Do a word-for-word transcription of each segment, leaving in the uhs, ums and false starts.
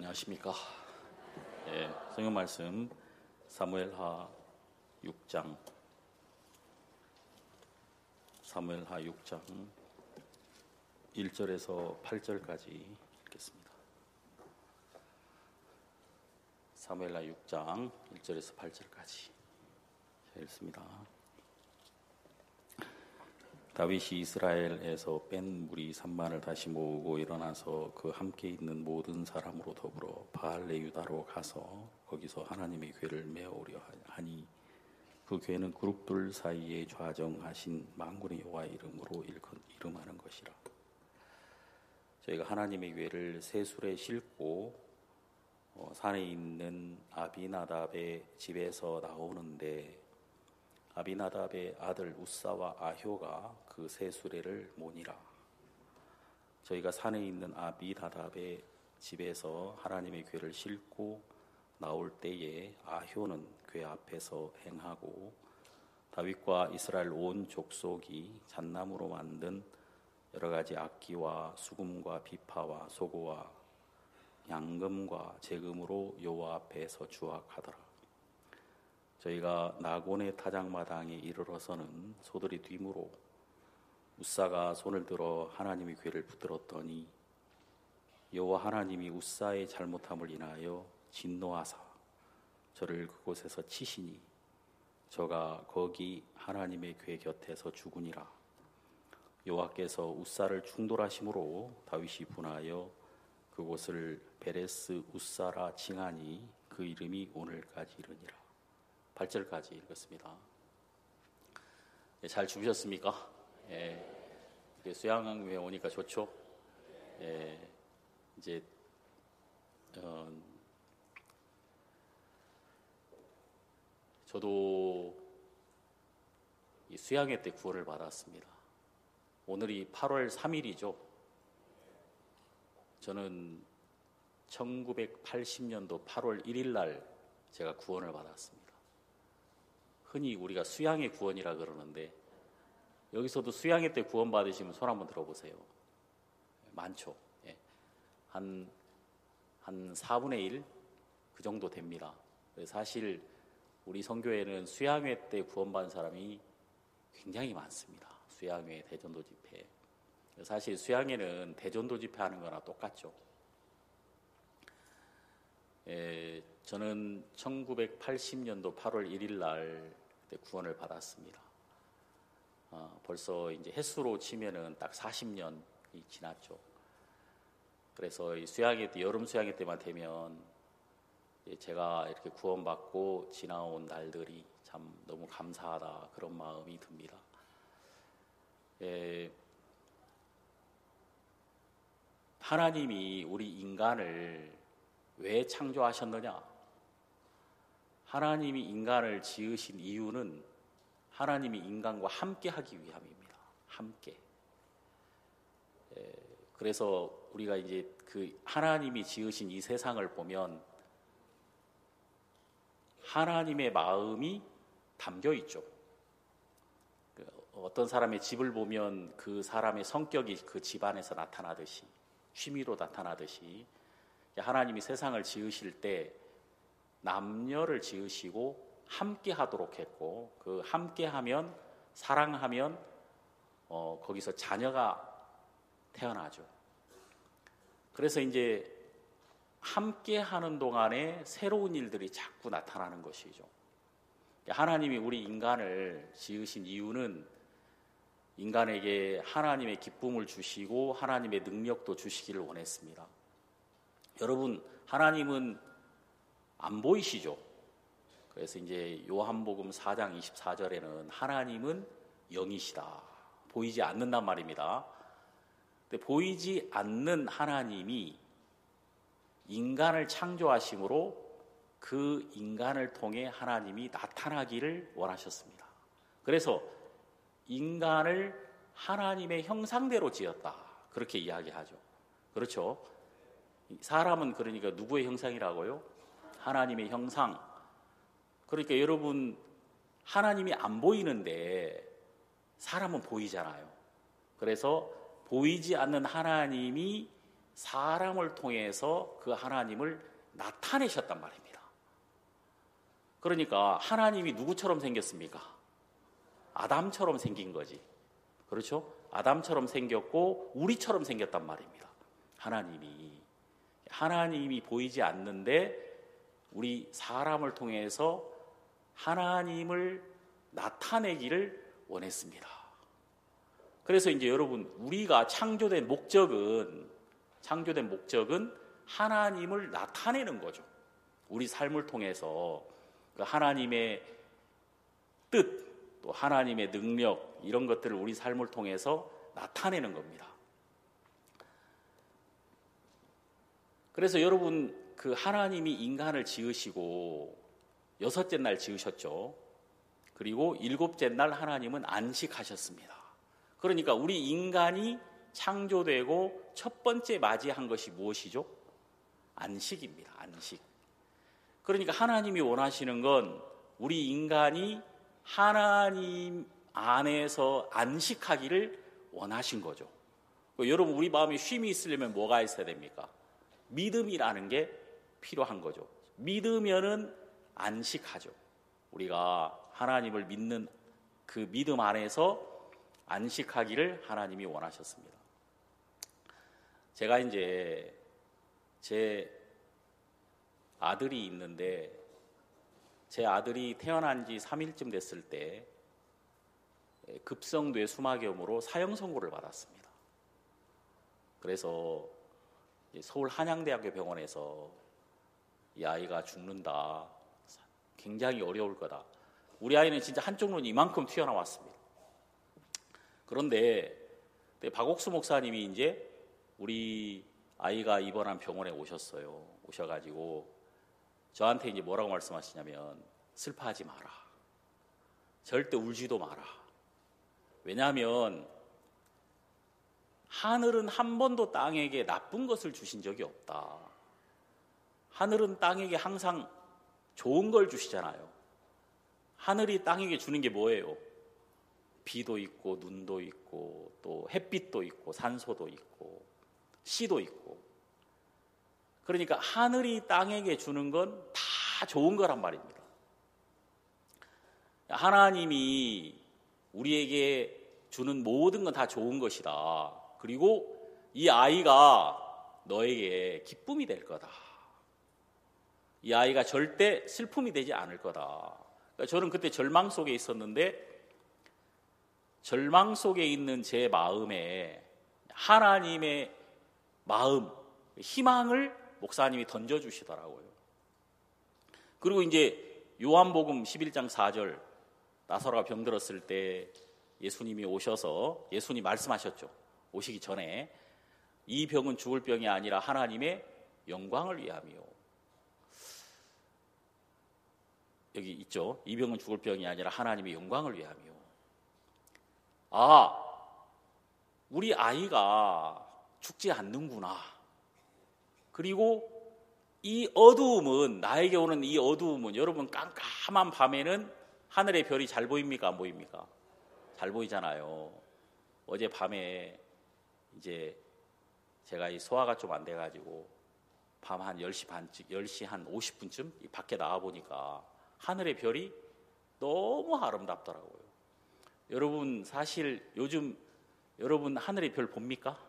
안녕하십니까. 예, 성경 말씀 사무엘하 육 장 사무엘하 육 장 일 절에서 팔 절까지 읽겠습니다. 사무엘하 육 장 일 절에서 팔 절까지 읽습니다. 다윗이 이스라엘에서 뺀 무리 삼만을 다시 모으고 일어나서 그 함께 있는 모든 사람으로 더불어 바알레 유다로 가서 거기서 하나님의 궤를 메어오려 하니 그 궤는 그룹들 사이에 좌정하신 만군의 여호와의 이름으로 이름하는 것이라. 저희가 하나님의 궤를 세술에 싣고 어, 산에 있는 아비나답의 집에서 나오는데 아비나답의 아들 우사와 아효가 그 세 수레를 모니라. 저희가 산에 있는 아비나답의 집에서 하나님의 궤를 싣고 나올 때에 아효는 궤 앞에서 행하고 다윗과 이스라엘 온 족속이 잣나무로 만든 여러 가지 악기와 수금과 비파와 소고와 양금과 제금으로 여호와 앞에서 주악하더라. 저희가 나곤의 타작마당에 이르러서는 소들이 뒤무로 우사가 손을 들어 하나님의 궤를 붙들었더니 여호와 하나님이 우사의 잘못함을 인하여 진노하사 저를 그곳에서 치시니 저가 거기 하나님의 궤 곁에서 죽으니라. 여호와께서 우사를 충돌하심으로 다윗이 분하여 그곳을 베레스 우사라 칭하니 그 이름이 오늘까지 이르니라. 팔 절까지 읽었습니다. 예, 잘 주무셨습니까? 예, 수양강에 오니까 좋죠? 예, 이제 어, 저도 이 수양회 때 구원을 받았습니다. 오늘이 팔월 삼일이죠. 저는 천구백팔십 년도 팔월 일일 날 제가 구원을 받았습니다. 흔히 우리가 수양의 구원이라 그러는데 여기서도 수양회 때 구원 받으시면 손 한번 들어보세요. 많죠. 예. 한, 한 사분의 일 그 정도 됩니다. 사실 우리 선교회는 수양회 때 구원 받은 사람이 굉장히 많습니다. 수양회, 대전도 집회. 사실 수양회는 대전도 집회 하는 거나 똑같죠. 예, 저는 천구백팔십 년도 팔월 일일 날 구원을 받았습니다. 어, 벌써 이제 횟수로 치면은 딱 사십 년이 지났죠. 그래서 이 수양회 때, 여름 수양회 때만 되면 제가 이렇게 구원받고 지나온 날들이 참 너무 감사하다 그런 마음이 듭니다. 예, 하나님이 우리 인간을 왜 창조하셨느냐? 하나님이 인간을 지으신 이유는 하나님이 인간과 함께 하기 위함입니다. 함께. 예, 그래서 우리가 이제 그 하나님이 지으신 이 세상을 보면 하나님의 마음이 담겨 있죠. 어떤 사람의 집을 보면 그 사람의 성격이 그 집안에서 나타나듯이, 취미로 나타나듯이 하나님이 세상을 지으실 때 남녀를 지으시고 함께 하도록 했고 그 함께 하면 사랑하면 어, 거기서 자녀가 태어나죠. 그래서 이제 함께 하는 동안에 새로운 일들이 자꾸 나타나는 것이죠. 하나님이 우리 인간을 지으신 이유는 인간에게 하나님의 기쁨을 주시고 하나님의 능력도 주시기를 원했습니다. 여러분, 하나님은 안 보이시죠? 그래서 이제 요한복음 사 장 이십사 절에는 하나님은 영이시다. 보이지 않는단 말입니다. 근데 보이지 않는 하나님이 인간을 창조하심으로 그 인간을 통해 하나님이 나타나기를 원하셨습니다. 그래서 인간을 하나님의 형상대로 지었다. 그렇게 이야기하죠. 그렇죠? 사람은 그러니까 누구의 형상이라고요? 하나님의 형상. 그러니까 여러분, 하나님이 안 보이는데 사람은 보이잖아요. 그래서 보이지 않는 하나님이 사람을 통해서 그 하나님을 나타내셨단 말입니다. 그러니까 하나님이 누구처럼 생겼습니까? 아담처럼 생긴 거지. 그렇죠? 아담처럼 생겼고 우리처럼 생겼단 말입니다. 하나님이 하나님이 보이지 않는데 우리 사람을 통해서 하나님을 나타내기를 원했습니다. 그래서 이제 여러분, 우리가 창조된 목적은 창조된 목적은 하나님을 나타내는 거죠. 우리 삶을 통해서 그 하나님의 뜻, 또 하나님의 능력, 이런 것들을 우리 삶을 통해서 나타내는 겁니다. 그래서 여러분, 그 하나님이 인간을 지으시고 여섯째 날 지으셨죠. 그리고 일곱째 날 하나님은 안식하셨습니다. 그러니까 우리 인간이 창조되고 첫 번째 맞이한 것이 무엇이죠? 안식입니다. 안식. 그러니까 하나님이 원하시는 건 우리 인간이 하나님 안에서 안식하기를 원하신 거죠. 여러분, 우리 마음에 쉼이 있으려면 뭐가 있어야 됩니까? 믿음이라는 게 필요한 거죠. 믿으면은 안식하죠. 우리가 하나님을 믿는 그 믿음 안에서 안식하기를 하나님이 원하셨습니다. 제가 이제 제 아들이 있는데, 제 아들이 태어난 지 삼 일쯤 됐을 때 급성 뇌수막염으로 사형 선고를 받았습니다. 그래서 서울 한양대학교 병원에서 이 아이가 죽는다, 굉장히 어려울 거다. 우리 아이는 진짜 한쪽 눈이 이만큼 튀어나왔습니다. 그런데 박옥수 목사님이 이제 우리 아이가 입원한 병원에 오셨어요. 오셔가지고 저한테 이제 뭐라고 말씀하시냐면, 슬퍼하지 마라. 절대 울지도 마라. 왜냐하면 하늘은 한 번도 땅에게 나쁜 것을 주신 적이 없다. 하늘은 땅에게 항상 좋은 걸 주시잖아요. 하늘이 땅에게 주는 게 뭐예요? 비도 있고 눈도 있고 또 햇빛도 있고 산소도 있고 씨도 있고. 그러니까 하늘이 땅에게 주는 건 다 좋은 거란 말입니다. 하나님이 우리에게 주는 모든 건 다 좋은 것이다. 그리고 이 아이가 너에게 기쁨이 될 거다. 이 아이가 절대 슬픔이 되지 않을 거다. 그러니까 저는 그때 절망 속에 있었는데, 절망 속에 있는 제 마음에 하나님의 마음, 희망을 목사님이 던져주시더라고요. 그리고 이제 요한복음 십일 장 사 절, 나사로가 병들었을 때 예수님이 오셔서 예수님 말씀하셨죠. 오시기 전에 이 병은 죽을 병이 아니라 하나님의 영광을 위함이요. 여기 있죠. 이 병은 죽을 병이 아니라 하나님의 영광을 위함이요. 아, 우리 아이가 죽지 않는구나. 그리고 이 어두움은, 나에게 오는 이 어두움은, 여러분 깜깜한 밤에는 하늘의 별이 잘 보입니까? 안 보입니까? 잘 보이잖아요. 어제 밤에 이제 제가 이 소화가 좀 안 돼가지고 밤 한 열 시 반쯤, 열 시 한 오십 분쯤 밖에 나와 보니까 하늘의 별이 너무 아름답더라고요. 여러분, 사실 요즘 여러분 하늘의 별 봅니까?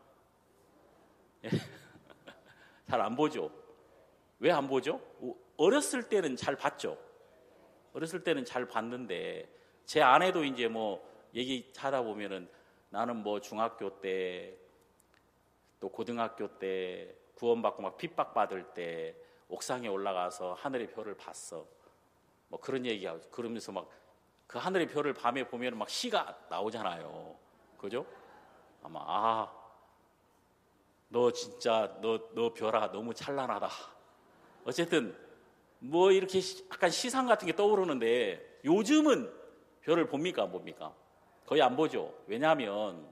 잘 안 보죠? 왜 안 보죠? 어렸을 때는 잘 봤죠. 어렸을 때는 잘 봤는데, 제 아내도 이제 뭐 얘기하다 보면은 나는 뭐 중학교 때 또 고등학교 때 구원받고 막 핍박받을 때 옥상에 올라가서 하늘의 별을 봤어. 뭐 그런 얘기하고, 그러면서 막 그 하늘의 별을 밤에 보면 막 시가 나오잖아요. 그죠? 아마, 아, 너 진짜, 너, 너 별아, 너무 찬란하다. 어쨌든, 뭐 이렇게 약간 시상 같은 게 떠오르는데, 요즘은 별을 봅니까? 안 봅니까? 거의 안 보죠. 왜냐하면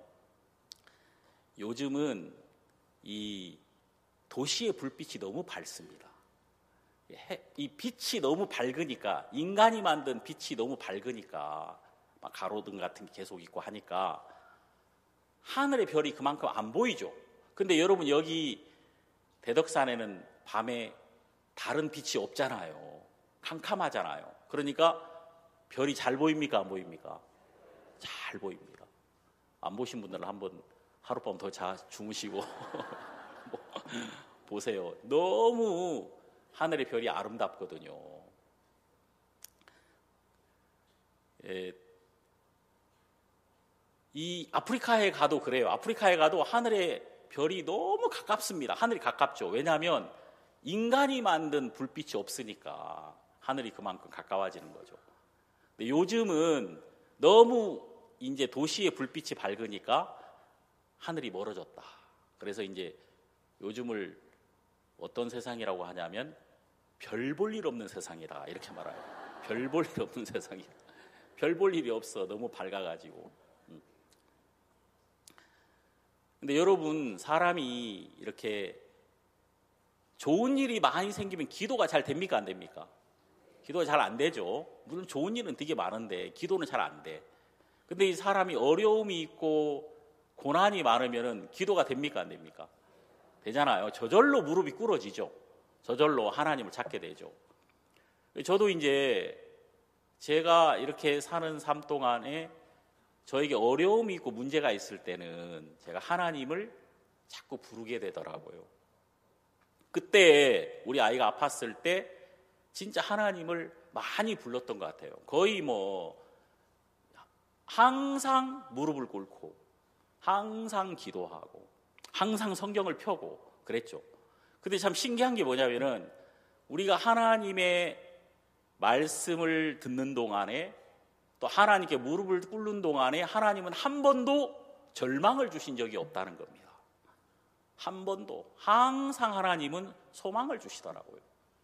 요즘은 이 도시의 불빛이 너무 밝습니다. 이 빛이 너무 밝으니까, 인간이 만든 빛이 너무 밝으니까, 막 가로등 같은 게 계속 있고 하니까 하늘의 별이 그만큼 안 보이죠. 근데 여러분, 여기 대덕산에는 밤에 다른 빛이 없잖아요. 캄캄하잖아요. 그러니까 별이 잘 보입니까? 안 보입니까? 잘 보입니다. 안 보신 분들은 한번 하룻밤 더 자 주무시고 뭐 보세요. 너무 하늘의 별이 아름답거든요. 예, 이 아프리카에 가도 그래요. 아프리카에 가도 하늘의 별이 너무 가깝습니다. 하늘이 가깝죠. 왜냐하면 인간이 만든 불빛이 없으니까 하늘이 그만큼 가까워지는 거죠. 근데 요즘은 너무 이제 도시의 불빛이 밝으니까 하늘이 멀어졌다. 그래서 이제 요즘을 어떤 세상이라고 하냐면 별 볼 일 없는 세상이다 이렇게 말해요. 별 볼 일 없는 세상이다. 별 볼 일이 없어. 너무 밝아가지고. 근데 여러분, 사람이 이렇게 좋은 일이 많이 생기면 기도가 잘 됩니까? 안 됩니까? 기도가 잘 안 되죠. 물론 좋은 일은 되게 많은데 기도는 잘 안 돼. 근데 이 사람이 어려움이 있고 고난이 많으면은 기도가 됩니까? 안 됩니까? 되잖아요. 저절로 무릎이 꿇어지죠. 저절로 하나님을 찾게 되죠. 저도 이제 제가 이렇게 사는 삶 동안에 저에게 어려움이 있고 문제가 있을 때는 제가 하나님을 자꾸 부르게 되더라고요. 그때 우리 아이가 아팠을 때 진짜 하나님을 많이 불렀던 것 같아요. 거의 뭐 항상 무릎을 꿇고 항상 기도하고 항상 성경을 펴고 그랬죠. 근데 참 신기한 게 뭐냐면은 우리가 하나님의 말씀을 듣는 동안에 또 하나님께 무릎을 꿇는 동안에 하나님은 한 번도 절망을 주신 적이 없다는 겁니다. 한 번도. 항상 하나님은 소망을 주시더라고요.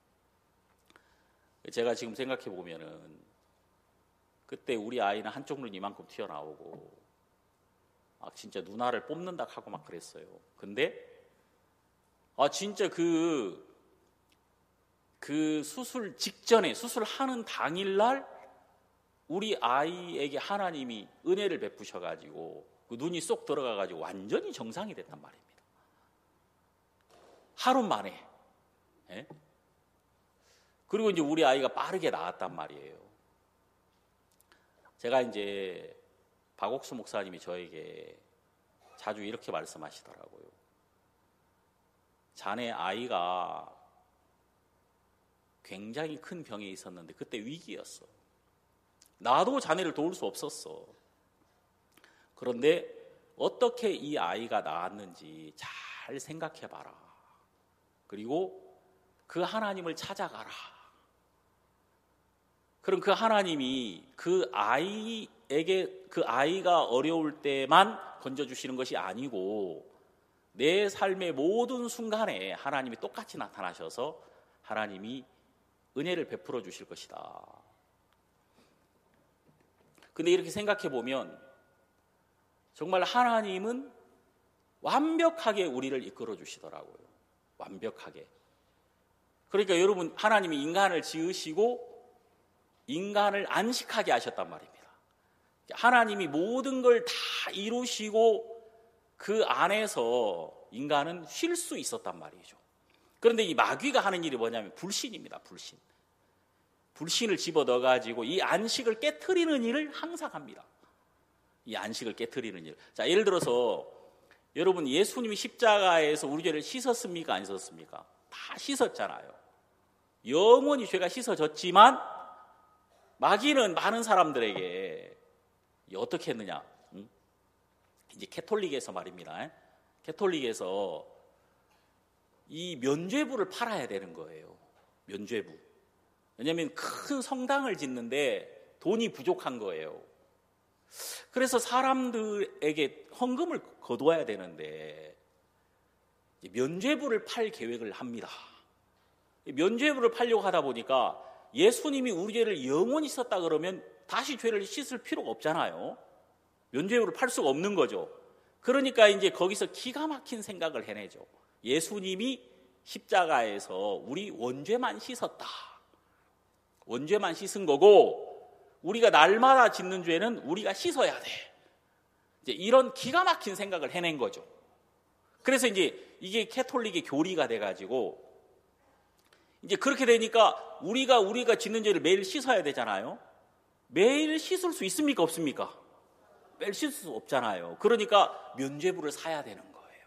제가 지금 생각해 보면은 그때 우리 아이는 한쪽 눈 이만큼 튀어나오고 아 진짜 누나를 뽑는다 하고 막 그랬어요. 근데 아 진짜 그, 그 수술 직전에 수술하는 당일날 우리 아이에게 하나님이 은혜를 베푸셔가지고 그 눈이 쏙 들어가가지고 완전히 정상이 됐단 말입니다. 하루 만에. 예? 그리고 이제 우리 아이가 빠르게 나았단 말이에요. 제가 이제 박옥수 목사님이 저에게 자주 이렇게 말씀하시더라고요. 자네 아이가 굉장히 큰 병에 있었는데 그때 위기였어. 나도 자네를 도울 수 없었어. 그런데 어떻게 이 아이가 나았는지 잘 생각해봐라. 그리고 그 하나님을 찾아가라. 그럼 그 하나님이 그 아이에게 그 아이가 어려울 때만 건져주시는 것이 아니고 내 삶의 모든 순간에 하나님이 똑같이 나타나셔서 하나님이 은혜를 베풀어 주실 것이다. 근데 이렇게 생각해 보면 정말 하나님은 완벽하게 우리를 이끌어 주시더라고요. 완벽하게. 그러니까 여러분, 하나님이 인간을 지으시고 인간을 안식하게 하셨단 말입니다. 하나님이 모든 걸 다 이루시고 그 안에서 인간은 쉴 수 있었단 말이죠. 그런데 이 마귀가 하는 일이 뭐냐면 불신입니다. 불신. 불신을 집어넣어가지고 이 안식을 깨트리는 일을 항상 합니다. 이 안식을 깨트리는 일. 자, 예를 들어서 여러분 예수님이 십자가에서 우리 죄를 씻었습니까? 안 씻었습니까? 다 씻었잖아요. 영원히 죄가 씻어졌지만 마귀는 많은 사람들에게 어떻게 했느냐? 응? 이제 캐톨릭에서 말입니다. 캐톨릭에서 이 면죄부를 팔아야 되는 거예요. 면죄부. 왜냐하면 큰 성당을 짓는데 돈이 부족한 거예요. 그래서 사람들에게 헌금을 거둬야 되는데 면죄부를 팔 계획을 합니다. 면죄부를 팔려고 하다 보니까 예수님이 우리 죄를 영원히 씻었다 그러면 다시 죄를 씻을 필요가 없잖아요. 면죄부를 팔 수가 없는 거죠. 그러니까 이제 거기서 기가 막힌 생각을 해내죠. 예수님이 십자가에서 우리 원죄만 씻었다. 원죄만 씻은 거고 우리가 날마다 짓는 죄는 우리가 씻어야 돼. 이제 이런 기가 막힌 생각을 해낸 거죠. 그래서 이제 이게 캐톨릭의 교리가 돼가지고 이제 그렇게 되니까 우리가 우리가 짓는 죄를 매일 씻어야 되잖아요. 매일 씻을 수 있습니까? 없습니까? 매일 씻을 수 없잖아요. 그러니까 면죄부를 사야 되는 거예요.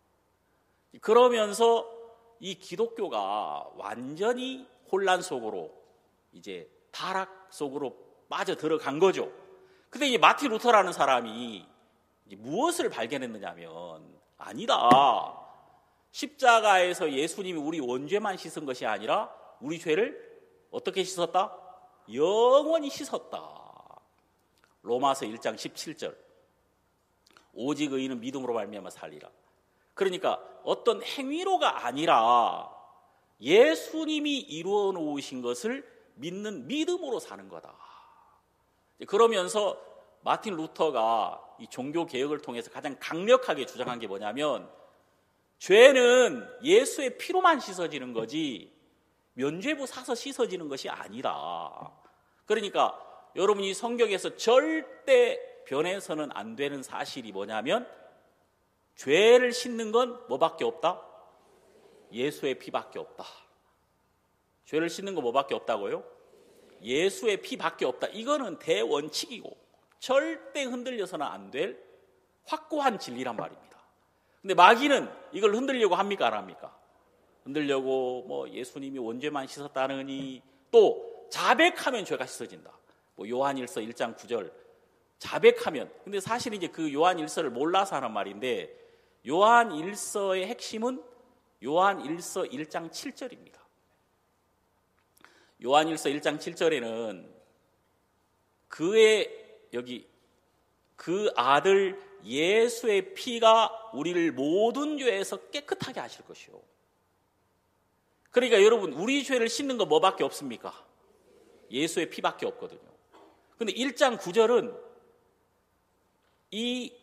그러면서 이 기독교가 완전히 혼란 속으로 이제 타락 속으로 빠져 들어간 거죠. 근데 이 마틴 루터라는 사람이 이제 무엇을 발견했느냐면 아니다. 십자가에서 예수님이 우리 원죄만 씻은 것이 아니라 우리 죄를 어떻게 씻었다? 영원히 씻었다. 로마서 일 장 십칠 절. 오직 의인은 믿음으로 말미암아 살리라. 그러니까 어떤 행위로가 아니라 예수님이 이루어 놓으신 것을 믿는 믿음으로 사는 거다. 그러면서 마틴 루터가 이 종교 개혁을 통해서 가장 강력하게 주장한 게 뭐냐면 죄는 예수의 피로만 씻어지는 거지 면죄부 사서 씻어지는 것이 아니다. 그러니까 여러분이 성경에서 절대 변해서는 안 되는 사실이 뭐냐면 죄를 씻는 건 뭐밖에 없다? 예수의 피밖에 없다. 죄를 씻는 거 뭐밖에 없다고요? 예수의 피밖에 없다. 이거는 대원칙이고 절대 흔들려서는 안 될 확고한 진리란 말입니다. 근데 마귀는 이걸 흔들려고 합니까? 안 합니까? 흔들려고 뭐 예수님이 원죄만 씻었다느니 또 자백하면 죄가 씻어진다. 뭐 요한일서 일 장 구 절 자백하면. 근데 사실 이제 그 요한일서를 몰라서 하는 말인데 요한일서의 핵심은 요한일서 일 장 칠 절입니다. 요한일서 일 장 칠 절에는 그의 여기 그 아들 예수의 피가 우리를 모든 죄에서 깨끗하게 하실 것이요. 그러니까 여러분 우리 죄를 씻는 거 뭐밖에 없습니까? 예수의 피밖에 없거든요. 근데 일 장 구 절은 이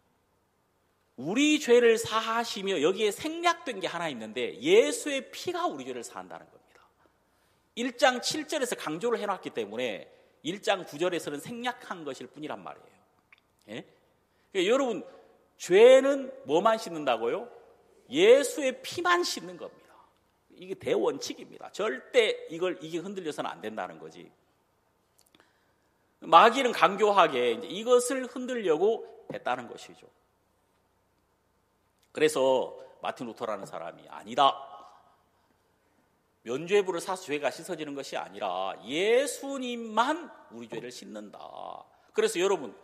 우리 죄를 사하시며 여기에 생략된 게 하나 있는데 예수의 피가 우리 죄를 사한다는 겁니다. 일 장 칠 절에서 강조를 해놨기 때문에 일 장 구 절에서는 생략한 것일 뿐이란 말이에요. 예? 그러니까 여러분 죄는 뭐만 씻는다고요? 예수의 피만 씻는 겁니다. 이게 대원칙입니다. 절대 이걸 이게 흔들려서는 안 된다는 거지. 마귀는 강교하게 이제 이것을 흔들려고 했다는 것이죠. 그래서 마틴 루터라는 사람이 아니다. 면죄부를 사서 죄가 씻어지는 것이 아니라 예수님만 우리 죄를 씻는다. 그래서 여러분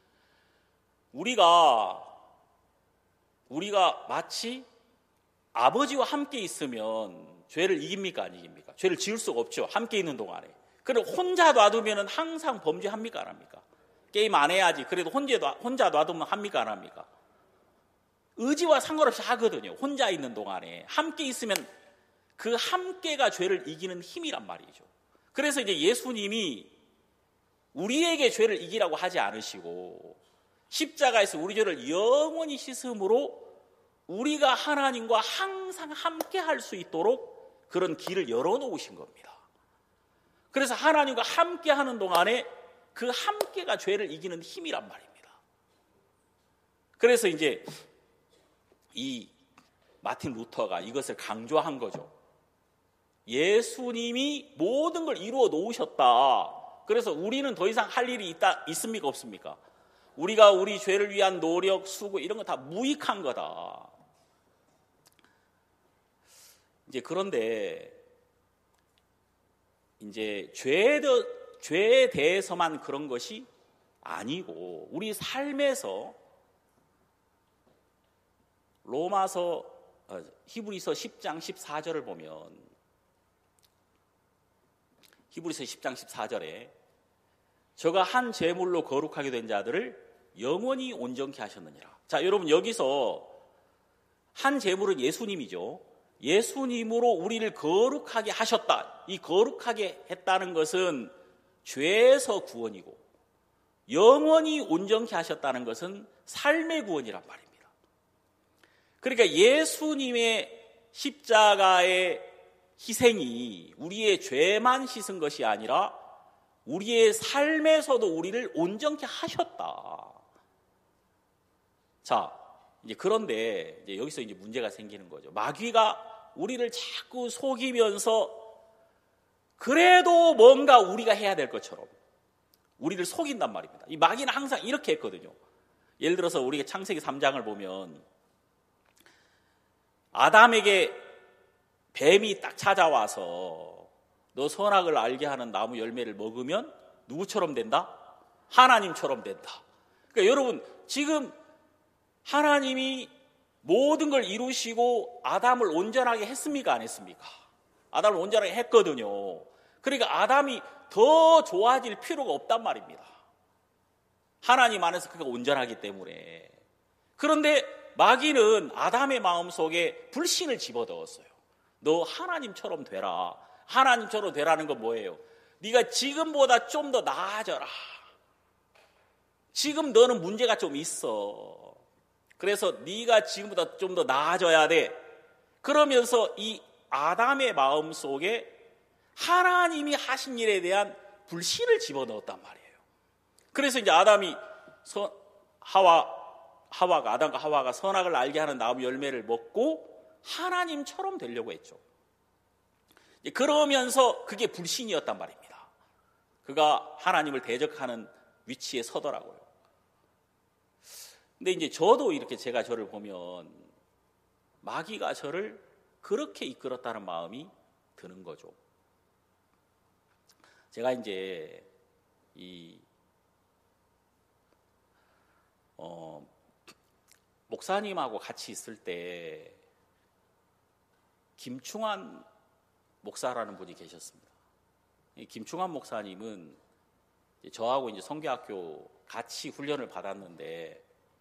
우리가 우리가 마치 아버지와 함께 있으면 죄를 이깁니까? 안 이깁니까? 죄를 지을 수가 없죠. 함께 있는 동안에. 그리고 혼자 놔두면 항상 범죄합니까? 안 합니까? 게임 안 해야지. 그래도 혼자, 혼자 놔두면 합니까? 안 합니까? 의지와 상관없이 하거든요. 혼자 있는 동안에. 함께 있으면 그 함께가 죄를 이기는 힘이란 말이죠. 그래서 이제 예수님이 우리에게 죄를 이기라고 하지 않으시고 십자가에서 우리 죄를 영원히 씻음으로 우리가 하나님과 항상 함께 할 수 있도록 그런 길을 열어놓으신 겁니다. 그래서 하나님과 함께 하는 동안에 그 함께가 죄를 이기는 힘이란 말입니다. 그래서 이제 이 마틴 루터가 이것을 강조한 거죠. 예수님이 모든 걸 이루어 놓으셨다. 그래서 우리는 더 이상 할 일이 있다, 있습니까? 없습니까? 우리가 우리 죄를 위한 노력, 수고 이런 거 다 무익한 거다. 이제 그런데 이제 죄에, 대, 죄에 대해서만 그런 것이 아니고 우리 삶에서 로마서 히브리서 십 장 십사 절을 보면 히브리서 십 장 십사 절에 저가 한 제물로 거룩하게 된 자들을 영원히 온전케 하셨느니라. 자, 여러분 여기서 한 제물은 예수님이죠. 예수님으로 우리를 거룩하게 하셨다. 이 거룩하게 했다는 것은 죄에서 구원이고 영원히 온전케 하셨다는 것은 삶의 구원이란 말입니다. 그러니까 예수님의 십자가의 희생이 우리의 죄만 씻은 것이 아니라 우리의 삶에서도 우리를 온전케 하셨다. 자, 이제 그런데 이제 여기서 이제 문제가 생기는 거죠. 마귀가 우리를 자꾸 속이면서 그래도 뭔가 우리가 해야 될 것처럼 우리를 속인단 말입니다. 이 마귀는 항상 이렇게 했거든요. 예를 들어서 우리가 창세기 삼 장을 보면 아담에게 뱀이 딱 찾아와서 너 선악을 알게 하는 나무 열매를 먹으면 누구처럼 된다? 하나님처럼 된다. 그러니까 여러분, 지금 하나님이 모든 걸 이루시고 아담을 온전하게 했습니까? 안 했습니까? 아담을 온전하게 했거든요. 그러니까 아담이 더 좋아질 필요가 없단 말입니다. 하나님 안에서 그가 온전하기 때문에. 그런데 마귀는 아담의 마음속에 불신을 집어넣었어요. 너 하나님처럼 되라. 하나님처럼 되라는 건 뭐예요? 네가 지금보다 좀 더 나아져라. 지금 너는 문제가 좀 있어. 그래서 네가 지금보다 좀 더 나아져야 돼. 그러면서 이 아담의 마음속에 하나님이 하신 일에 대한 불신을 집어넣었단 말이에요. 그래서 이제 아담이 선, 하와, 하와가, 아담과 하와가 선악을 알게 하는 나무 열매를 먹고 하나님처럼 되려고 했죠. 그러면서 그게 불신이었단 말입니다. 그가 하나님을 대적하는 위치에 서더라고요. 근데 이제 저도 이렇게 제가 저를 보면 마귀가 저를 그렇게 이끌었다는 마음이 드는 거죠. 제가 이제 이 어, 목사님하고 같이 있을 때 김충환 목사라는 분이 계셨습니다. 이 김충환 목사님은 이제 저하고 이제 성교학교 같이 훈련을 받았는데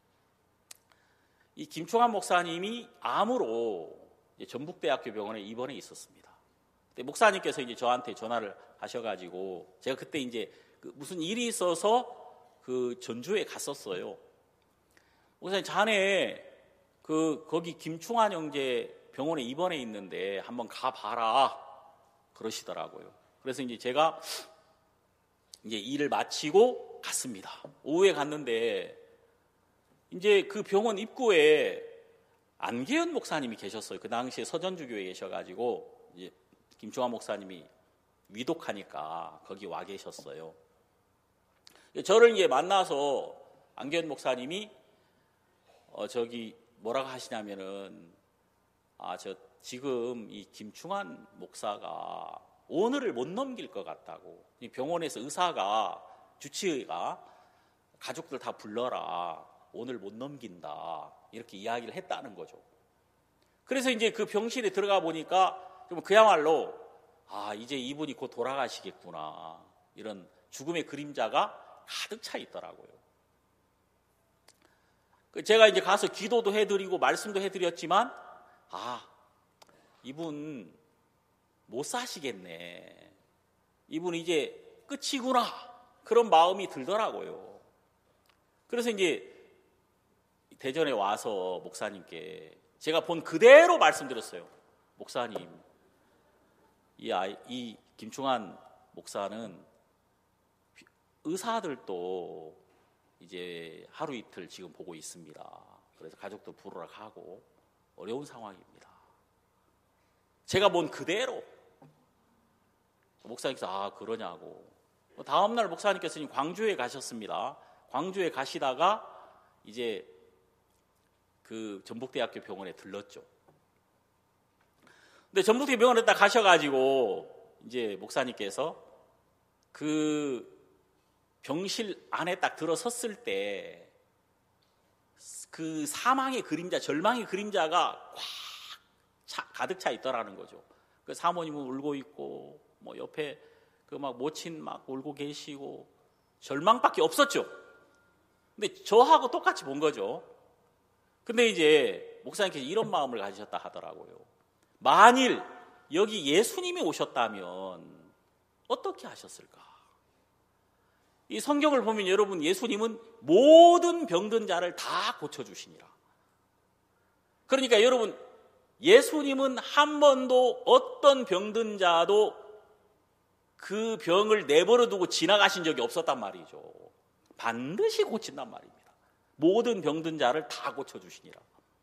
이 김충환 목사님이 암으로 전북대학교 병원에 입원해 있었습니다. 근데 목사님께서 이제 저한테 전화를 하셔가지고 제가 그때 이제 그 무슨 일이 있어서 그 전주에 갔었어요. 목사님, 자네 그 거기 김충환 형제 병원에 입원해 있는데 한번 가봐라 그러시더라고요. 그래서 이제 제가 이제 일을 마치고 갔습니다. 오후에 갔는데 이제 그 병원 입구에 안계현 목사님이 계셨어요. 그 당시에 서전주교에 계셔가지고 이제 김충환 목사님이 위독하니까 거기 와 계셨어요. 저를 이제 만나서 안계현 목사님이 어 저기 뭐라고 하시냐면은 아 저 지금 이 김충환 목사가 오늘을 못 넘길 것 같다고. 병원에서 의사가 주치의가 가족들 다 불러라. 오늘 못 넘긴다. 이렇게 이야기를 했다는 거죠. 그래서 이제 그 병실에 들어가 보니까 좀 그야말로 아 이제 이분이 곧 돌아가시겠구나. 이런 죽음의 그림자가 가득 차 있더라고요. 제가 이제 가서 기도도 해드리고 말씀도 해드렸지만 아 이분 못 사시겠네. 이분 이제 끝이구나. 그런 마음이 들더라고요. 그래서 이제 대전에 와서 목사님께 제가 본 그대로 말씀드렸어요. 목사님, 이, 아이, 이 김충환 목사는 의사들도 이제 하루 이틀 지금 보고 있습니다. 그래서 가족도 부르라 하고 어려운 상황입니다. 제가 본 그대로 목사님께서 아 그러냐고. 다음날 목사님께서 광주에 가셨습니다. 광주에 가시다가 이제 그 전북대학교 병원에 들렀죠. 근데 전북대 병원에 딱 가셔가지고 이제 목사님께서 그 병실 안에 딱 들어섰을 때 그 사망의 그림자, 절망의 그림자가 꽉 차, 가득 차 있더라는 거죠. 그 사모님은 울고 있고 뭐 옆에 그 막 모친 막 울고 계시고 절망밖에 없었죠. 근데 저하고 똑같이 본 거죠. 근데 이제 목사님께서 이런 마음을 가지셨다 하더라고요. 만일 여기 예수님이 오셨다면 어떻게 하셨을까? 이 성경을 보면 여러분 예수님은 모든 병든 자를 다 고쳐주시니라. 그러니까 여러분 예수님은 한 번도 어떤 병든 자도 그 병을 내버려 두고 지나가신 적이 없었단 말이죠. 반드시 고친단 말입니다. 모든 병든 자를 다 고쳐주시니라.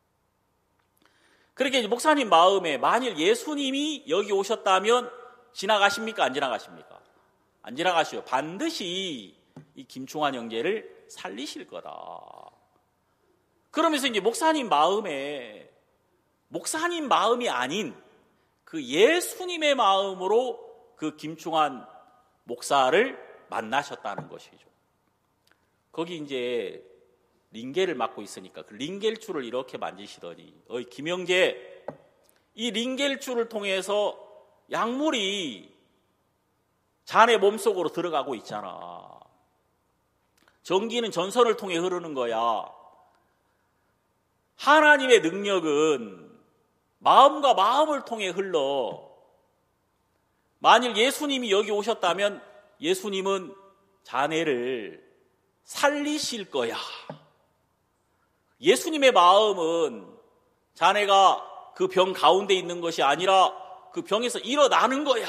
그렇게 이제 목사님 마음에 만일 예수님이 여기 오셨다면 지나가십니까? 안 지나가십니까? 안 지나가시오. 반드시 이 김충환 형제를 살리실 거다. 그러면서 이제 목사님 마음에, 목사님 마음이 아닌 그 예수님의 마음으로 그 김충환 목사를 만나셨다는 것이죠. 거기 이제 링겔을 맡고 있으니까 그 링겔줄을 이렇게 만지시더니, 어이 김형제, 이 링겔줄을 통해서 약물이 자네 몸속으로 들어가고 있잖아. 전기는 전선을 통해 흐르는 거야. 하나님의 능력은 마음과 마음을 통해 흘러. 만일 예수님이 여기 오셨다면 예수님은 자네를 살리실 거야. 예수님의 마음은 자네가 그 병 가운데 있는 것이 아니라 그 병에서 일어나는 거야.